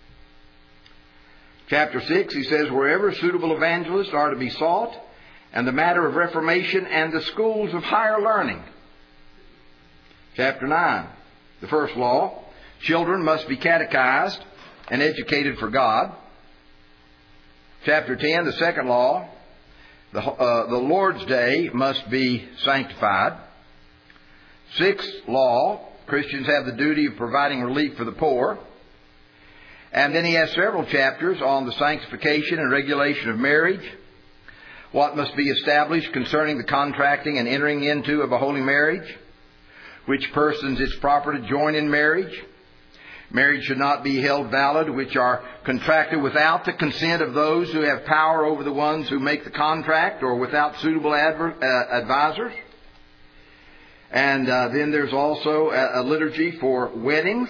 Chapter six, he says, wherever suitable evangelists are to be sought, and the matter of reformation and the schools of higher learning. Chapter nine, the first law, children must be catechized and educated for God. Chapter ten, the second law, the, uh, the Lord's Day must be sanctified. Sixth law, Christians have the duty of providing relief for the poor. And then he has several chapters on the sanctification and regulation of marriage, what must be established concerning the contracting and entering into of a holy marriage, which persons it's proper to join in marriage. Marriage should not be held valid which are contracted without the consent of those who have power over the ones who make the contract or without suitable adver- uh, advisors. And uh, then there's also a, a liturgy for weddings.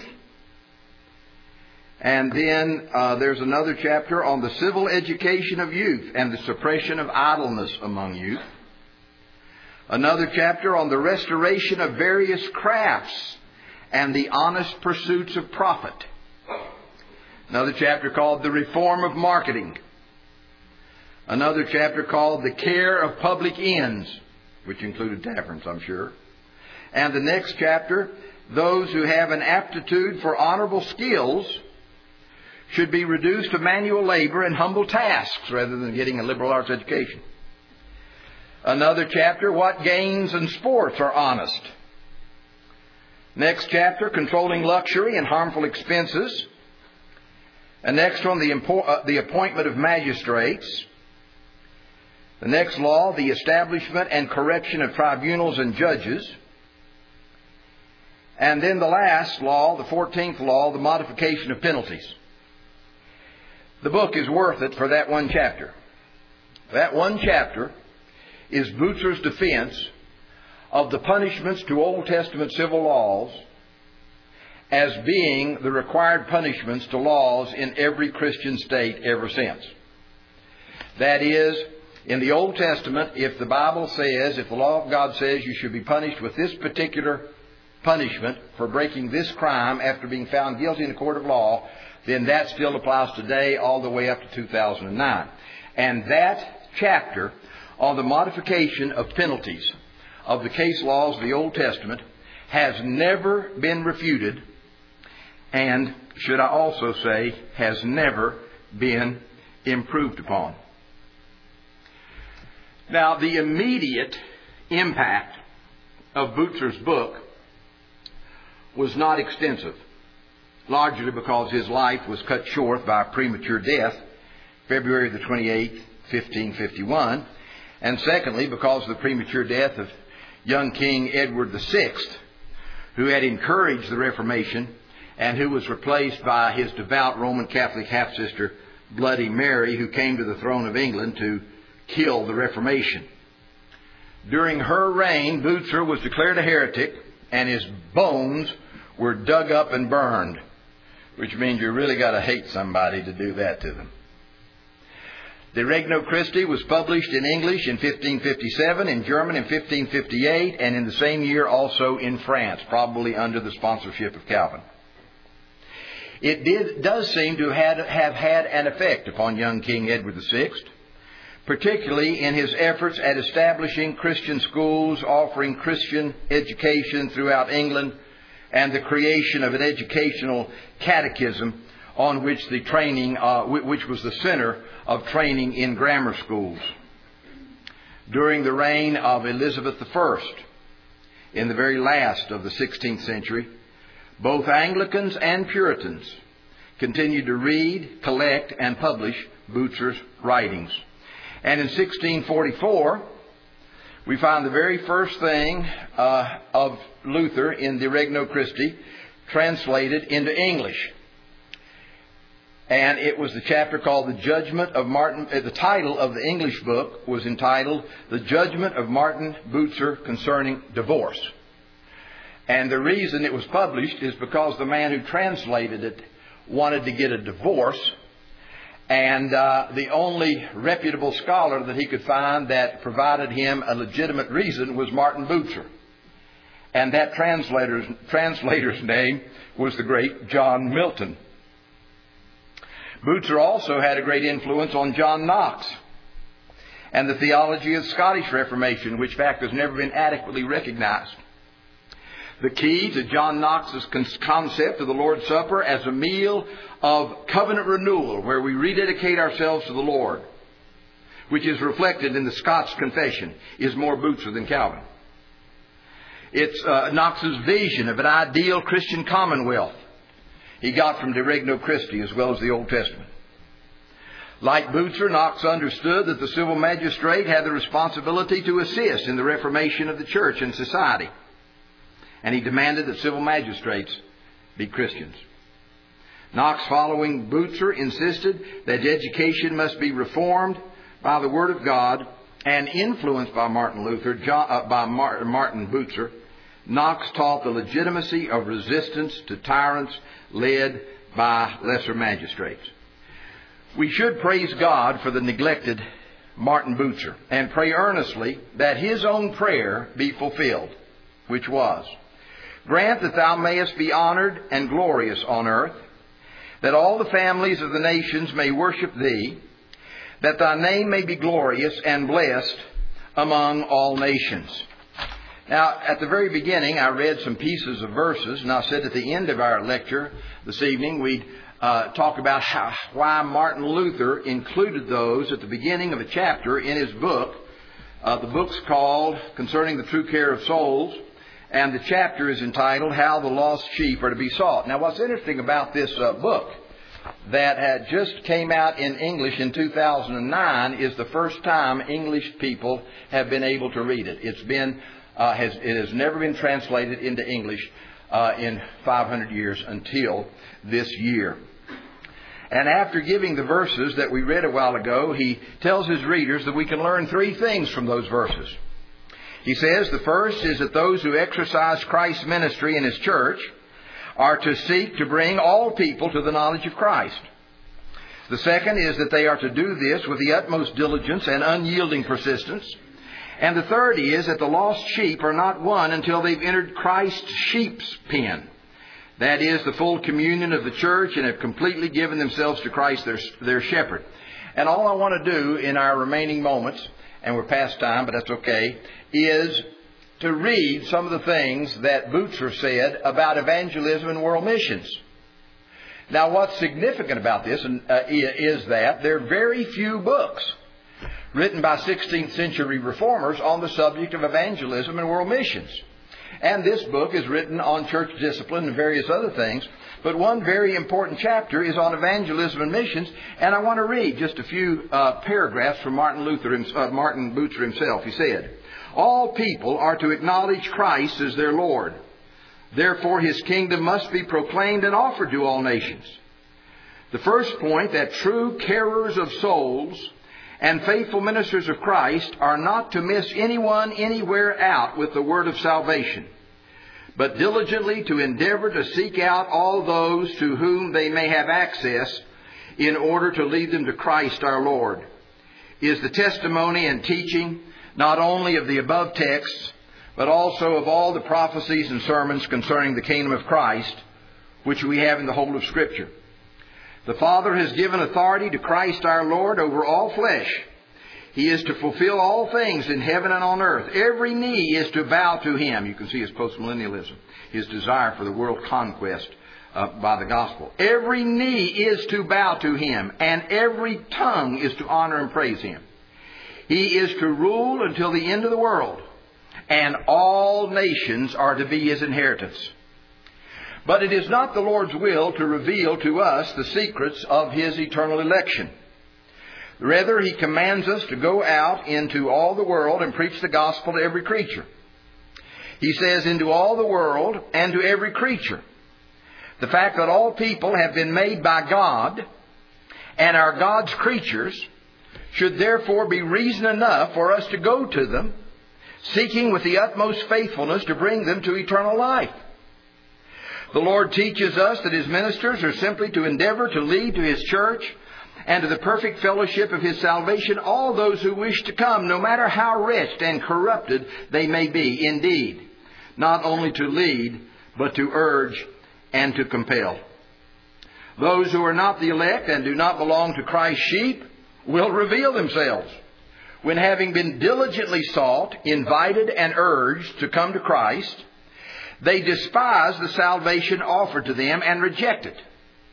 And then uh, there's another chapter on the civil education of youth and the suppression of idleness among youth. Another chapter on the restoration of various crafts and the honest pursuits of profit. Another chapter called the reform of marketing. Another chapter called the care of public ends, which included taverns, I'm sure. And the next chapter, those who have an aptitude for honorable skills should be reduced to manual labor and humble tasks rather than getting a liberal arts education. Another chapter, what gains and sports are honest. Next chapter, controlling luxury and harmful expenses. And next one, the, impo- uh, the appointment of magistrates. The next law, the establishment and correction of tribunals and judges. And then the last law, the fourteenth law, the modification of penalties. The book is worth it for that one chapter. That one chapter is Bucer's defense of the punishments to Old Testament civil laws as being the required punishments to laws in every Christian state ever since. That is, in the Old Testament, if the Bible says, if the law of God says you should be punished with this particular punishment for breaking this crime after being found guilty in a court of law, then that still applies today all the way up to two thousand nine. And that chapter on the modification of penalties of the case laws of the Old Testament has never been refuted, and, should I also say, has never been improved upon. Now, the immediate impact of Bucer's book was not extensive, largely because his life was cut short by a premature death, February the twenty-eighth, fifteen fifty-one, and secondly, because of the premature death of young King Edward the Sixth, who had encouraged the Reformation and who was replaced by his devout Roman Catholic half-sister, Bloody Mary, who came to the throne of England to kill the Reformation. During her reign, Bucer was declared a heretic, and his bones were dug up and burned, which means you really got to hate somebody to do that to them. De Regno Christi was published in English in fifteen fifty-seven, in German in fifteen fifty-eight, and in the same year also in France, probably under the sponsorship of Calvin. It did, does seem to have, have had an effect upon young King Edward the Sixth, particularly in his efforts at establishing Christian schools, offering Christian education throughout England, and the creation of an educational catechism on which the training, uh, which was the center of training in grammar schools. During the reign of Elizabeth the First, in the very last of the sixteenth century, both Anglicans and Puritans continued to read, collect, and publish Bucer's writings. And in sixteen forty-four, we find the very first thing uh, of Luther in De Regno Christi translated into English. And it was the chapter called The Judgment of Martin. Uh, the title of the English book was entitled The Judgment of Martin Bucer Concerning Divorce. And the reason it was published is because the man who translated it wanted to get a divorce. And uh, the only reputable scholar that he could find that provided him a legitimate reason was Martin Bucer. And that translator's, translator's name was the great John Milton. Bucer also had a great influence on John Knox and the theology of the Scottish Reformation, which fact has never been adequately recognized. The key to John Knox's concept of the Lord's Supper as a meal of covenant renewal, where we rededicate ourselves to the Lord, which is reflected in the Scots Confession, is more Bucer than Calvin. It's uh, Knox's vision of an ideal Christian commonwealth he got from De Regno Christi as well as the Old Testament. Like Bucer, Knox understood that the civil magistrate had the responsibility to assist in the reformation of the church and society. And he demanded that civil magistrates be Christians. Knox, following Bucer, insisted that education must be reformed by the Word of God, and influenced by Martin Luther, John, uh, by Martin, Martin Bucer, Knox taught the legitimacy of resistance to tyrants led by lesser magistrates. We should praise God for the neglected Martin Bucer and pray earnestly that his own prayer be fulfilled, which was, "Grant that thou mayest be honored and glorious on earth, that all the families of the nations may worship thee, that thy name may be glorious and blessed among all nations." Now, at the very beginning, I read some pieces of verses, and I said at the end of our lecture this evening, we'd uh, talk about how, why Martin Luther included those at the beginning of a chapter in his book. Uh, the book's called Concerning the True Care of Souls, and the chapter is entitled How the Lost Sheep Are to Be Sought. Now, what's interesting about this uh, book that had just came out in English in two thousand nine is the first time English people have been able to read it. It's been Uh, has, it has never been translated into English uh, in five hundred years until this year. And after giving the verses that we read a while ago, he tells his readers that we can learn three things from those verses. He says the first is that those who exercise Christ's ministry in His church are to seek to bring all people to the knowledge of Christ. The second is that they are to do this with the utmost diligence and unyielding persistence. And the third is that the lost sheep are not won until they've entered Christ's sheep's pen. That is, the full communion of the church and have completely given themselves to Christ, their, their shepherd. And all I want to do in our remaining moments, and we're past time, but that's okay, is to read some of the things that Bucer said about evangelism and world missions. Now, what's significant about this uh, is that there are very few books written by sixteenth century reformers on the subject of evangelism and world missions. And this book is written on church discipline and various other things. But one very important chapter is on evangelism and missions. And I want to read just a few uh, paragraphs from Martin Luther, uh, Martin Bucer himself. He said, "All people are to acknowledge Christ as their Lord. Therefore, His kingdom must be proclaimed and offered to all nations. The first point, that true carers of souls and faithful ministers of Christ are not to miss anyone anywhere out with the word of salvation, but diligently to endeavor to seek out all those to whom they may have access in order to lead them to Christ our Lord, is the testimony and teaching not only of the above texts, but also of all the prophecies and sermons concerning the kingdom of Christ, which we have in the whole of Scripture. The Father has given authority to Christ our Lord over all flesh. He is to fulfill all things in heaven and on earth. Every knee is to bow to Him." You can see his postmillennialism, his desire for the world conquest uh, by the gospel. "Every knee is to bow to Him, and every tongue is to honor and praise Him. He is to rule until the end of the world, and all nations are to be His inheritance. But it is not the Lord's will to reveal to us the secrets of His eternal election. Rather, He commands us to go out into all the world and preach the gospel to every creature. He says, into all the world and to every creature. The fact that all people have been made by God and are God's creatures should therefore be reason enough for us to go to them, seeking with the utmost faithfulness to bring them to eternal life. The Lord teaches us that His ministers are simply to endeavor to lead to His church and to the perfect fellowship of His salvation all those who wish to come, no matter how wretched and corrupted they may be. Indeed, not only to lead, but to urge and to compel. Those who are not the elect and do not belong to Christ's sheep will reveal themselves when, having been diligently sought, invited, and urged to come to Christ, they despise the salvation offered to them and reject it.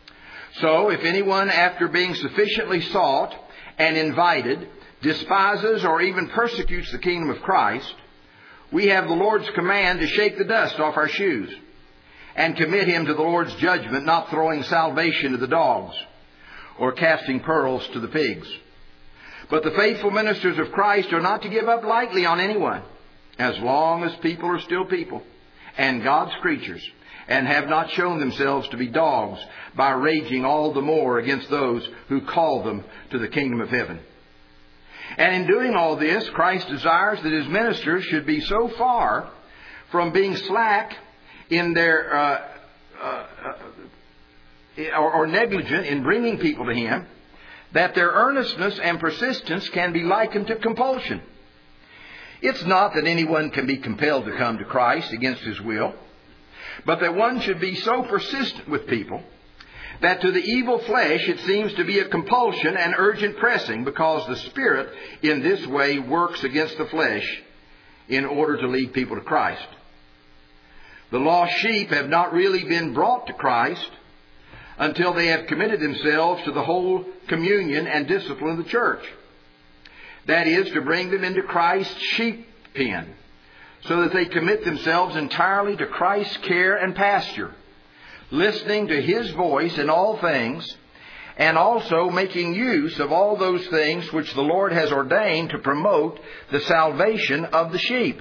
So, if anyone, after being sufficiently sought and invited, despises or even persecutes the kingdom of Christ, we have the Lord's command to shake the dust off our shoes and commit him to the Lord's judgment, not throwing salvation to the dogs or casting pearls to the pigs. But the faithful ministers of Christ are not to give up lightly on anyone, as long as people are still people and God's creatures, and have not shown themselves to be dogs by raging all the more against those who call them to the kingdom of heaven. And in doing all this, Christ desires that His ministers should be so far from being slack in their uh, uh, uh, or, or negligent in bringing people to Him, that their earnestness and persistence can be likened to compulsion. It's not that anyone can be compelled to come to Christ against his will, but that one should be so persistent with people that to the evil flesh it seems to be a compulsion and urgent pressing, because the Spirit in this way works against the flesh, in order to lead people to Christ. The lost sheep have not really been brought to Christ until they have committed themselves to the whole communion and discipline of the church. That is, to bring them into Christ's sheep pen, so that they commit themselves entirely to Christ's care and pasture, listening to His voice in all things, and also making use of all those things which the Lord has ordained to promote the salvation of the sheep.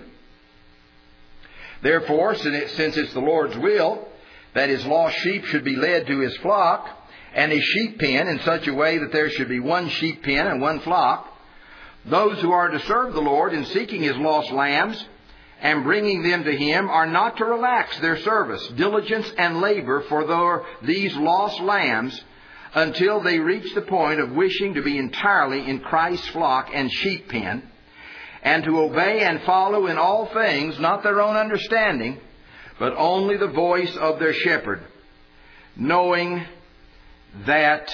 Therefore, since it's the Lord's will that His lost sheep should be led to His flock and His sheep pen in such a way that there should be one sheep pen and one flock, those who are to serve the Lord in seeking His lost lambs and bringing them to Him are not to relax their service, diligence, and labor for their, these lost lambs until they reach the point of wishing to be entirely in Christ's flock and sheep pen, and to obey and follow in all things not their own understanding, but only the voice of their shepherd, knowing that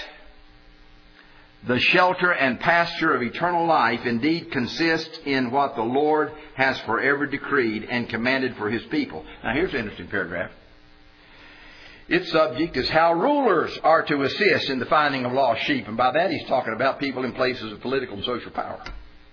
the shelter and pasture of eternal life indeed consists in what the Lord has forever decreed and commanded for His people. Now here's an interesting paragraph. Its subject is how rulers are to assist in the finding of lost sheep. And by that he's talking about people in places of political and social power.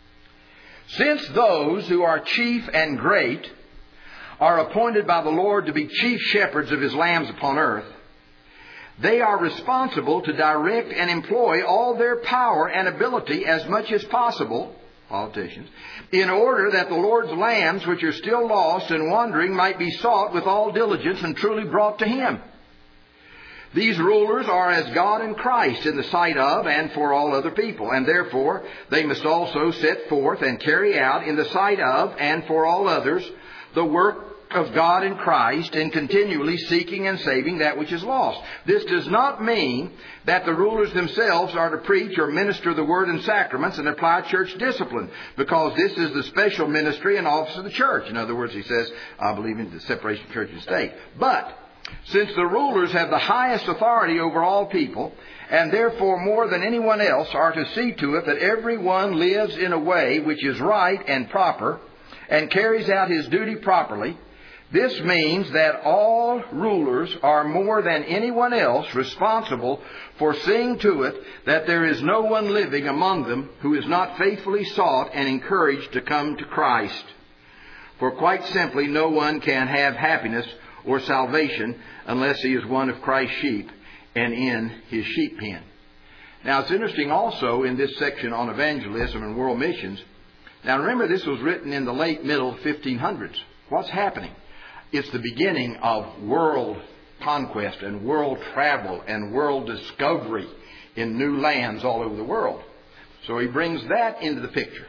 Since those who are chief and great are appointed by the Lord to be chief shepherds of His lambs upon earth, they are responsible to direct and employ all their power and ability as much as possible, politicians, in order that the Lord's lambs which are still lost and wandering might be sought with all diligence and truly brought to Him. These rulers are as God and Christ in the sight of and for all other people, and therefore they must also set forth and carry out in the sight of and for all others the work of God in Christ in continually seeking and saving that which is lost. This does not mean that the rulers themselves are to preach or minister the Word and sacraments and apply church discipline, because this is the special ministry and office of the church. In other words, he says, I believe in the separation of church and state. But since the rulers have the highest authority over all people, and therefore more than anyone else are to see to it that everyone lives in a way which is right and proper and carries out his duty properly, this means that all rulers are more than anyone else responsible for seeing to it that there is no one living among them who is not faithfully sought and encouraged to come to Christ. For quite simply, no one can have happiness or salvation unless he is one of Christ's sheep and in His sheep pen. Now, it's interesting also in this section on evangelism and world missions. Now, remember, this was written in the late middle fifteen hundreds. What's happening? It's the beginning of world conquest and world travel and world discovery in new lands all over the world. So he brings that into the picture.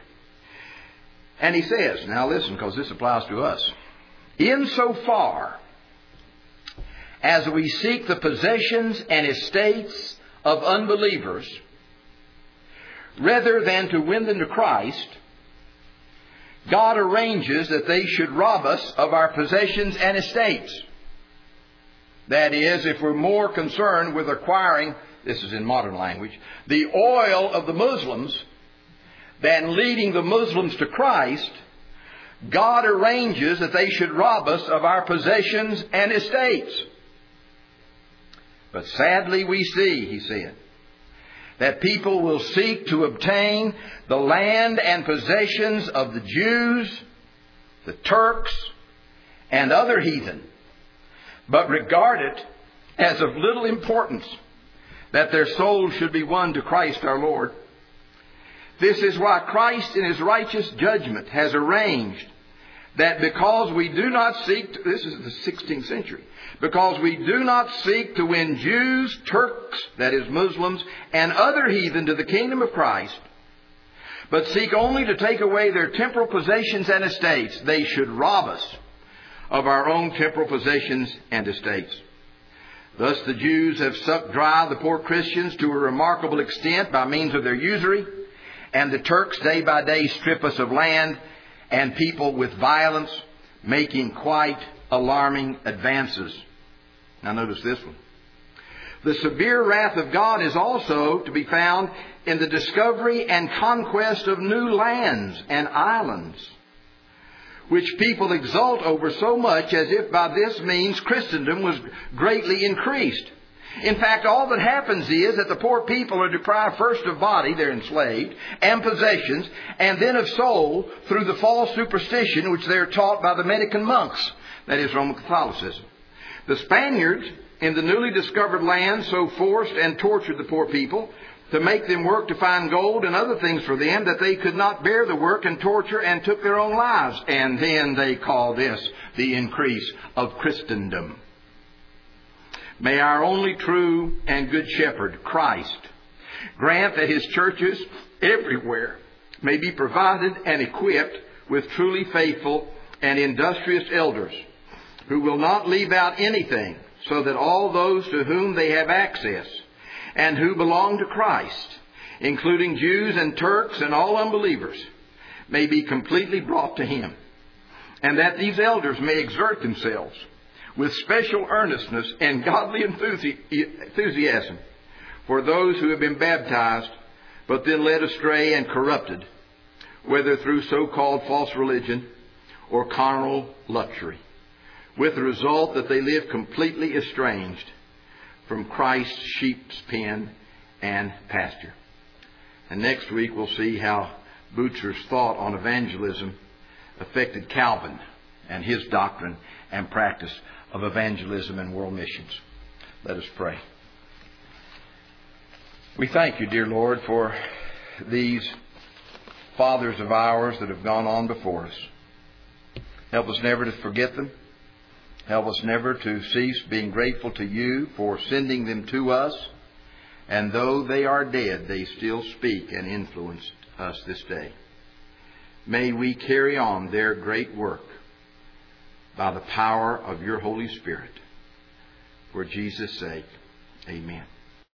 And he says, now listen, because this applies to us. Insofar as we seek the possessions and estates of unbelievers, rather than to win them to Christ, God arranges that they should rob us of our possessions and estates. That is, if we're more concerned with acquiring, this is in modern language, the oil of the Muslims than leading the Muslims to Christ, God arranges that they should rob us of our possessions and estates. But sadly we see, he said, that people will seek to obtain the land and possessions of the Jews, the Turks, and other heathen, but regard it as of little importance that their souls should be won to Christ our Lord. This is why Christ in His righteous judgment has arranged that because we do not seek, to, this is the sixteenth century, because we do not seek to win Jews, Turks, that is Muslims, and other heathen to the kingdom of Christ, but seek only to take away their temporal possessions and estates, they should rob us of our own temporal possessions and estates. Thus the Jews have sucked dry the poor Christians to a remarkable extent by means of their usury, and the Turks day by day strip us of land and people with violence, making quite alarming advances. Now notice this one. The severe wrath of God is also to be found in the discovery and conquest of new lands and islands, which people exult over so much as if by this means Christendom was greatly increased. In fact, all that happens is that the poor people are deprived first of body, they're enslaved, and possessions, and then of soul through the false superstition which they are taught by the Medican monks, that is Roman Catholicism. The Spaniards in the newly discovered land so forced and tortured the poor people to make them work to find gold and other things for them that they could not bear the work and torture and took their own lives. And then they call this the increase of Christendom. May our only true and good shepherd, Christ, grant that his churches everywhere may be provided and equipped with truly faithful and industrious elders who will not leave out anything, so that all those to whom they have access and who belong to Christ, including Jews and Turks and all unbelievers, may be completely brought to him. And that these elders may exert themselves with special earnestness and godly enthusiasm for those who have been baptized, but then led astray and corrupted, whether through so-called false religion or carnal luxury, with the result that they live completely estranged from Christ's sheep's pen and pasture. And next week we'll see how Bucer's thought on evangelism affected Calvin and his doctrine and practice of evangelism and world missions. Let us pray. We thank you, dear Lord, for these fathers of ours that have gone on before us. Help us never to forget them. Help us never to cease being grateful to you for sending them to us. And though they are dead, they still speak and influence us this day. May we carry on their great work by the power of your Holy Spirit. For Jesus' sake, amen.